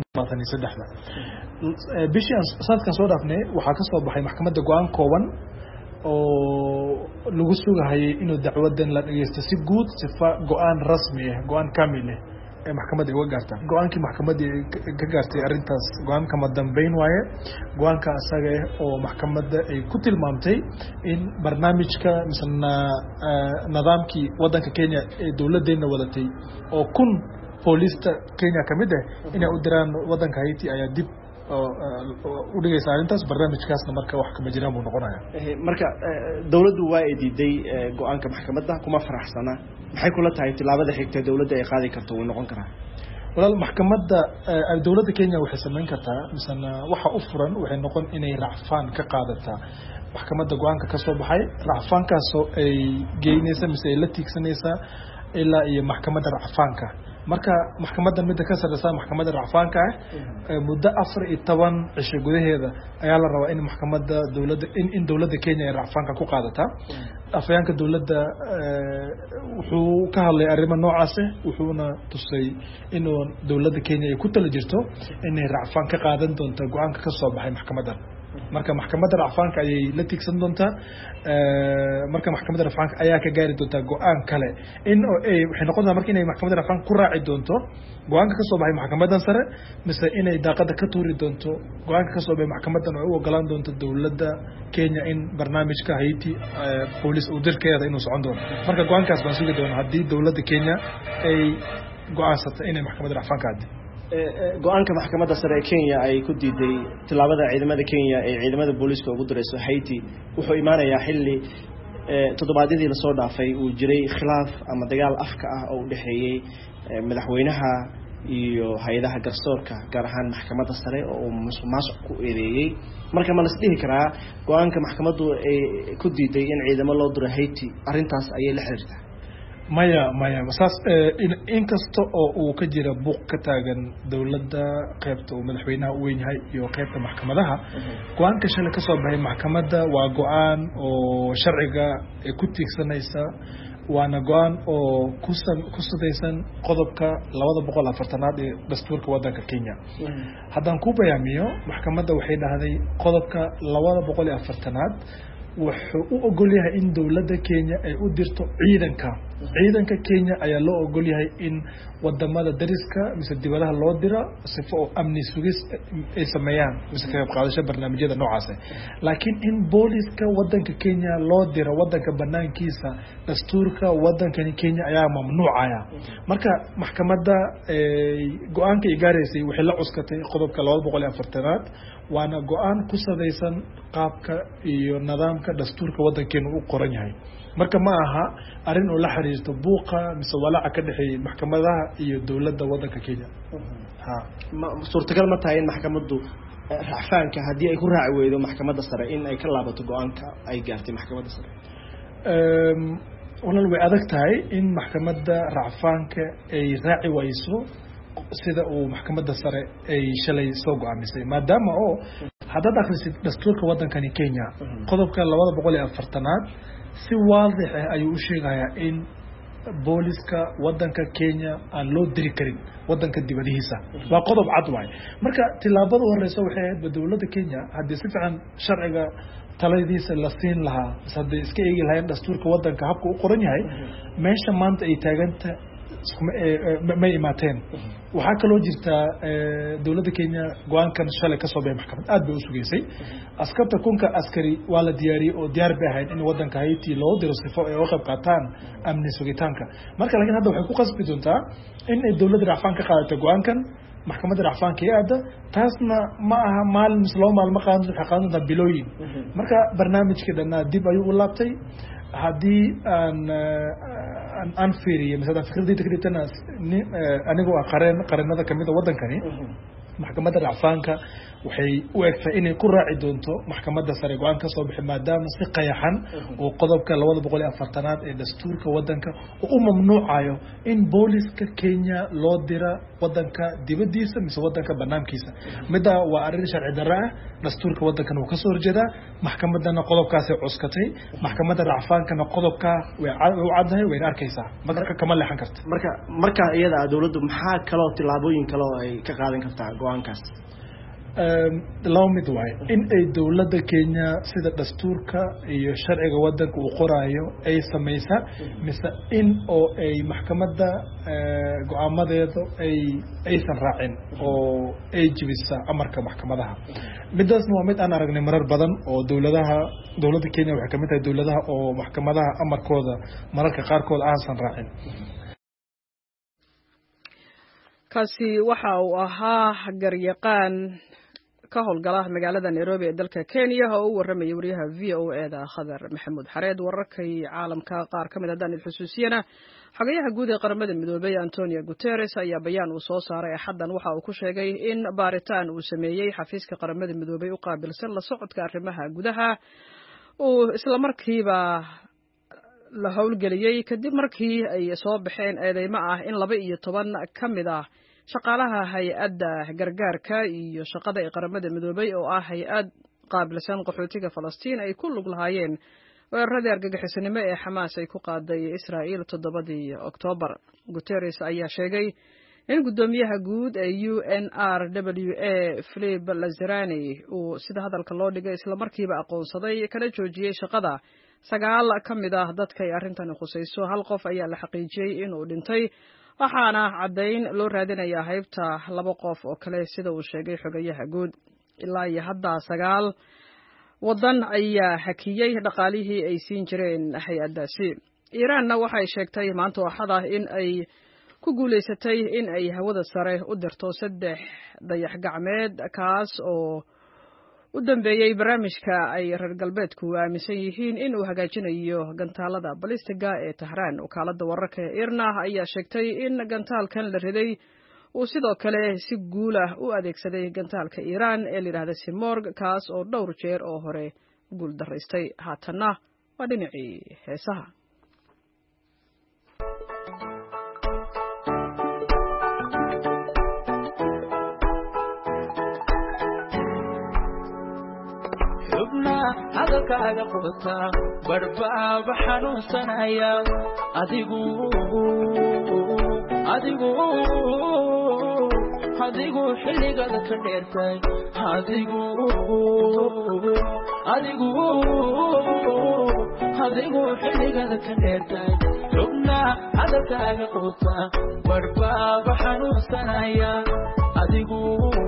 2023 bishii sanadkan soo dhaafnay waxaa ka soo baxay maxkamadda go'aan kooban oo lagu sugahayay inuu dacwadan la dhageysto si guud sifa go'aan rasmi ah go'aan kaamil ah ee maxkamadda uga gaartay go'aankii maxkamadda ka gaartay arrintaas go'aan kama dambeyn waaye go'aanka asaga oo maxkamadda ay ku tilmaamtay in barnaamijka misna nidaamkii wadanka Kenya ee dawladdeena wadatay oo 1,000 boolista Kenya kamid ah inay u diraan wadanka Haiti ayaa dib u dhigaysa arrintaas barnaamijkaasna marka wax kama jiraan buu noqonayaa. marka dawladdu waa ay diiday go'aanka maxkamadda kuma faraxsana maxay kula tahay tilaabada xigta dawladda ay qaadi karto way noqon karaa walaal maxkamadda dawladda Kenya waxay sameyn kartaa misana waxa u furan waxay noqon inay racfaan ka qaadataa maxkamadda go'aanka ka soo baxay racfaankaas oo ay geynaysa mise ay la tiigsanaysa ilaa iyo maxkamadda racfaanka marka maxkamadda mid ka sareysa maxkamadda racfaanka muddo 14 cisho gudaheeda ayaa la rabaa in maxkamadda dawladda in dawladda Kenya ay racfaanka ku qaadata afyaanka dawladda wuxuu ka hadlay arrimo noocaas wuxuuna tusay inuu dawladda Kenya ay ku tala jirto inay racfaan ka qaadan doonto go'aanka ka soo baxay maxkamadda marka maxkamadda racfaanka ayay la tiigsan doontaa marka maxkamadda racfaanka ayaa ka gaari doonta go'aan kale in ay waxay noqonaysaa marka inay maxkamadda racfaanka ku raaci doonto go'aanka ka soo baxay maxkamaddan sare mise inay daaqada ka tuuri doonto go'aanka ka soo baxay maxkamaddan oo u ogolaan doonto dawladda Kenya in barnaamijka Haiti police uu dirkeeda inuu socon doono marka go'aankaas baan sugi doonaa haddii dawladda Kenya ay go'aansatay inay maxkamadda racfaanka aadi go-aanka maxkamadda sare ee Kenya ay ku diiday tilaabada ciidamada Kenya ee ciidamada booliska ugu dirayso Haiti wuxuu imaanayaa xilli toddobaadyadii la soo dhaafay uu jiray khilaaf ama dagaal afka ah oo u dhaxeeyay madaxweynaha iyo hay'adaha garsoorka gaar ahaan maxkamadda sare oo musuqmaasuq ku eedeeyay marka ma la isdhihi karaa go-aanka maxkamaddu ay ku diiday in ciidamo loo diro Haiti arrintaas ayay la xiriirtaa maya saas inkasta oo uu ka jira buuq ka taagan dowladda qaybta uu madaxweynaha u weyn yahay iyo qaybta maxkamadaha go-aanka shalay ka soo baxay maxkamadda waa go-aan oo sharciga ku tiigsanaysa waana go-aan oo ku sadaysan qodobka 240aad ee dastuurka waddanka Kenya haddaan ku bayaamiyo maxkamadda waxay dhahday qodobka 240aad wuxuu u ogol yahay in dowladda Kenya ay u dirto ciidanka Kenya ayaa loo ogol yahay in wadamada dariska mise dibadaha loo diro sifo oo amni sugis ay sameeyaan mise ka qaadasho barnaamijyada noocaas laakiin in booliska waddanka Kenya loo diro waddanka banaankiisa dastuurka waddanka Kenya ayaa mamnuucaya marka maxkamadda go-aanka ay gaaraysay waxay la cuskatay qodobka 240aad waana go-aan ku sadaysan qaabka iyo nidaamka dastuurka waddankeenu u qoran yahay marka ma aha arin oo la xiriirto buuqa mise walaaca ka dhaxeeyay maxkamadaha iyo dowladda waddanka Kenya suurtagal ma tahay in maxkamaddu racfaanka haddii ay ku raaci weydo maxkamadda sare in ay ka laabato go-aanka ay gaartay maxkamadda sare walal way adag tahay in maxkamadda racfaanka ay raaci wayso sida uu maxkamadda sare ay shalay soo go'aamisay maadaama oo haddaad akhrisid dastuurka waddankani Kenya qodobka 240aad si waadix ah ayuu u sheegayaa in booliska waddanka Kenya aan loo diri karin waddanka dibadihiisa waa qodob cad waay marka tilaabada horeysa waxay ahayd dowladda Kenya haddii si fiican sharciga taladiisa la siin lahaa haddii iska eegi lahayn dastuurka waddanka habka u qoran yahay meesha maanta ay taaganta ma imaateen waxaa kaloo jirta dowladda Kenya go-aankan shalay ka soo baxay maxkamad aad bay u sugeysay askarta kunka askari waa la diyaariyay oo diyaar bay ahayd in waddanka Haiti loo diro sifo ay uga qayb qaataan amni sugitaanka marka laakiin hadda waxay ku qasbi doontaa in ay dowladda racfaan ka qaadato go-aankan maxkamadda racfaanka ee aada taasna ma aha maalin mise laba maalmo qaadan waxay qaadan doontaa bilooyin marka barnaamijka dhanna dib ayuu u laabtay haddii aan fiiriyo mesela fikradayda ka dhigtana anigoo ah qareenada kamid a waddankani maxkamadda racfaanka waxay u egtahay inay ku raaci doonto maxkamadda sare go-aan ka soo bixi maadaama si qayaxan oo qodobka 240aad ee dastuurka waddanka oo u mamnuucayo in booliska Kenya loo dira waddanka dibadiisa mise waddanka banaankiisa midda waa arrin sharci darro ah dastuurka waddankan uu ka soo horjeedaa maxkamaddana qodobkaas ay cuskatay maxkamadda racfaankana qodobka way u caddahay wayna arkaysaa marka kama leexan karta marka iyada dowladdu maxaa kaloo tilaabooyin kale oo ay ka qaadan kartaa go-aankaas laba mid waay in ay dowladda Kenya sida dastuurka iyo sharciga waddanka uu qoraayo ay samaysa mise in oo ay maxkamadda go'aamadeedu aysan raacin oo ay jibisa amarka maxkamadaha midaasna waa mid aan aragnay marar badan oo dowladda Kenya waxay kamid tahay dowladaha oo maxkamadaha amarkooda mararka qaarkood aansan raacin kaasi waxa uu ahaa garyaqaan ka howlgala magaalada Nairobi ee dalka Kenya oo u waramayay wariyaha VOA-da Khadar Maxamuud Xareed wararkay caalamka qaar kamid ah daan xusuusiyana xogayaha guud ee qaramada midoobay Antonio Guterres ayaa bayaan uu soo saaray xaddan waxa uu ku sheegay in baaritaan uu sameeyay xafiiska qaramada midoobay u qaabilsan la socodka arrimaha gudaha uu isla markiiba la howlgeliyay kadib markii ay soo baxeen eedeymo ah in 12 kamid ah shaqaalaha hay'adda gargaarka iyo shaqada ee qaramada midoobay oo ah hay'ad qaabilsan qaxootiga Falastiin ay ku lug lahaayeen weeraradii argagixisanimo ee Xamaas ay ku qaaday Israa'iil 7 Oktoobar. Guterres ayaa sheegay in gudoomiyaha guud ee UNRWA Philippe Lazzarini uu sida hadalka loo dhigay isla markiiba aqoonsaday kana joojiyay shaqada 9 kamid ah dadka ay arrintan khusayso hal qof ayaa la xaqiijiyay inuu dhintay waxaana caddayn loo raadinayaa haybta 2 qof oo kale sida uu sheegay xogayaha guud ilaa iyo hadda 9 wadan ayaa hakiyay dhaqaalihii ay siin jireen hay'adaasi Iiraanna waxay sheegtay maanta Axada in ay ku guulaysatay in ay hawada sare u dirto 3 dayax gacmeed kaas oo u dambeeyay barnaamijka ay reer galbeedku aaminsan yihiin in uu hagaajinayo gantaalada balistiga ee Tehran. Wakaaladda wararka ee IRNA ayaa sheegtay in gantaalkan la riday uu sidoo kale si guul ah u adeegsaday gantaalka Iran ee la yiraahdo Simorg kaas oo dhowr jeer oo hore guul daraystay. Haatana waa dhinacii heesaha. hadalkaaga qubta barbaaba xanuunsanaya adigu xilligada ka dheertay adigu xilligada ka dheertay xubna hadalkaaga qubta barbaaba xanuunsanaya adigu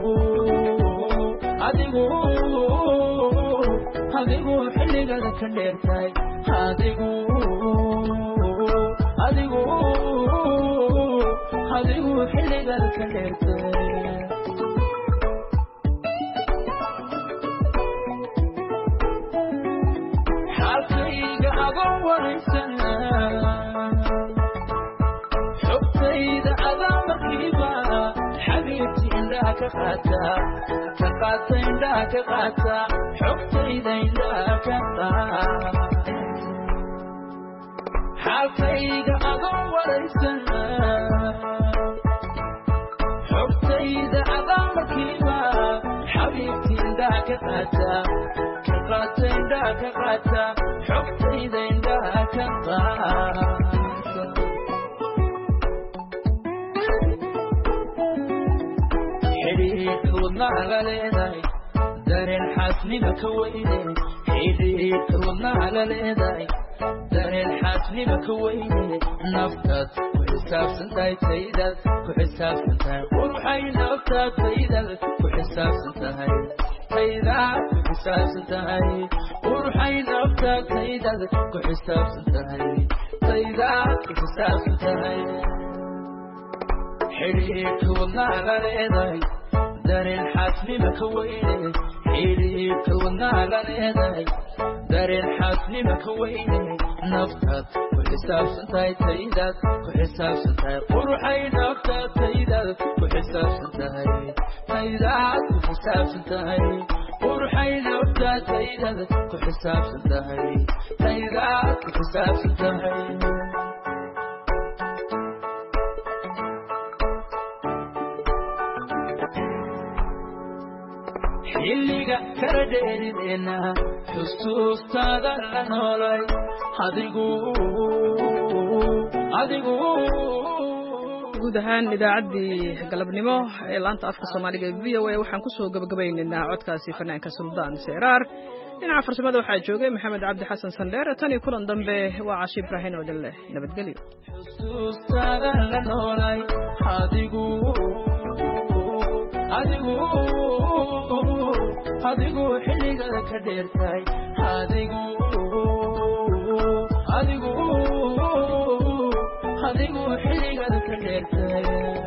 xilligada ka dheertay adigu xilligada ka dheertay xaalkayga adoon waraysana xogtayda adaa markiiba xabiibti indhaha ka qaata indhaha ka qaata xogtayda indhaha ka qaata xaalkayga adoon waraysana xogtayda adaa markiiba xabiibti indhaha ka qaata indhaha ka qaata xogtayda indhaha ka qaata wadnaha la leedahay dareen xaasnima ka weyne xidhiidhka wadnaha la leedahay dareen xaasnima ka weyne naftaad ku xisaabsan tahay taydaad ku xisaabsan tahay quruxay naftaad taydaad ku xisaabsan tahay taydaad ku xisaabsan tahay quruxay naftaad taydaad ku xisaabsan tahay taydaad ku xisaabsan tahay xidhiidhka wadnaha la leedahay dareen xaasnima ka weyne xidhiidhka wadnaha la leedahay dareen xaasnima ka weyne naftaad ku xisaabsan tahay taydaad ku xisaabsan tahay quruxay naftaad taydaad ku xisaabsan tahay taydaad ku xisaabsan tahay quruxay naftaad taydaad ku xisaabsan tahay taydaad ku xisaabsan tahay xilliga kala dheerideena xusuustaada la noolay guud ahaan idaacaddii galabnimo ee laanta afka soomaaliga ee VOA waxaan kusoo gabagabaynaynaa codkaasi fanaanka suldaan seeraar. dhinaca farsamada waxaa joogay maxamed cabdi xasan sandheer. tan iyo kulan dambe waa Cashi Ibraahin oo dhan leh nabadgelyo. xusuustaada la noolay adigu xilligada ka dheertay adigu xilligada ka dheertay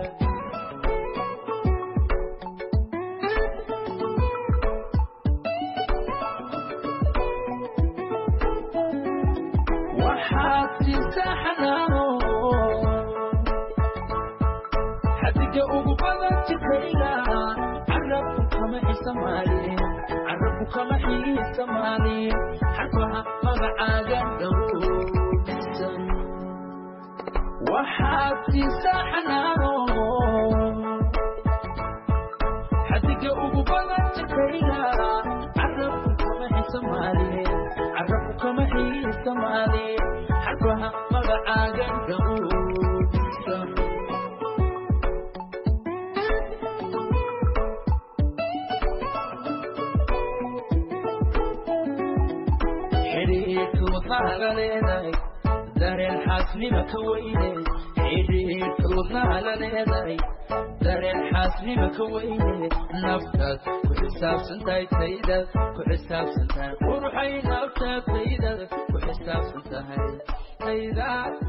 waxaad siisaa xanaano xadiga ugu badan jirkayga carabku kama xisamaalin xarfaha magacaaga dhowrsan waxaad siisaa xanaano xadiga ugu badan jirkayga carabku kama xisamaalin xarfaha magacaaga dhowrsan xidhiidhka wadnaha la leedahay dareen xaasnima ka weyne xidhiidhka wadnaha la leedahay dareen xaasnima ka weyne naftaad ku xisaabsan tahay taydaad ku xisaabsan tahay quruxay naftaad taydaad ku xisaabsan tahay taydaad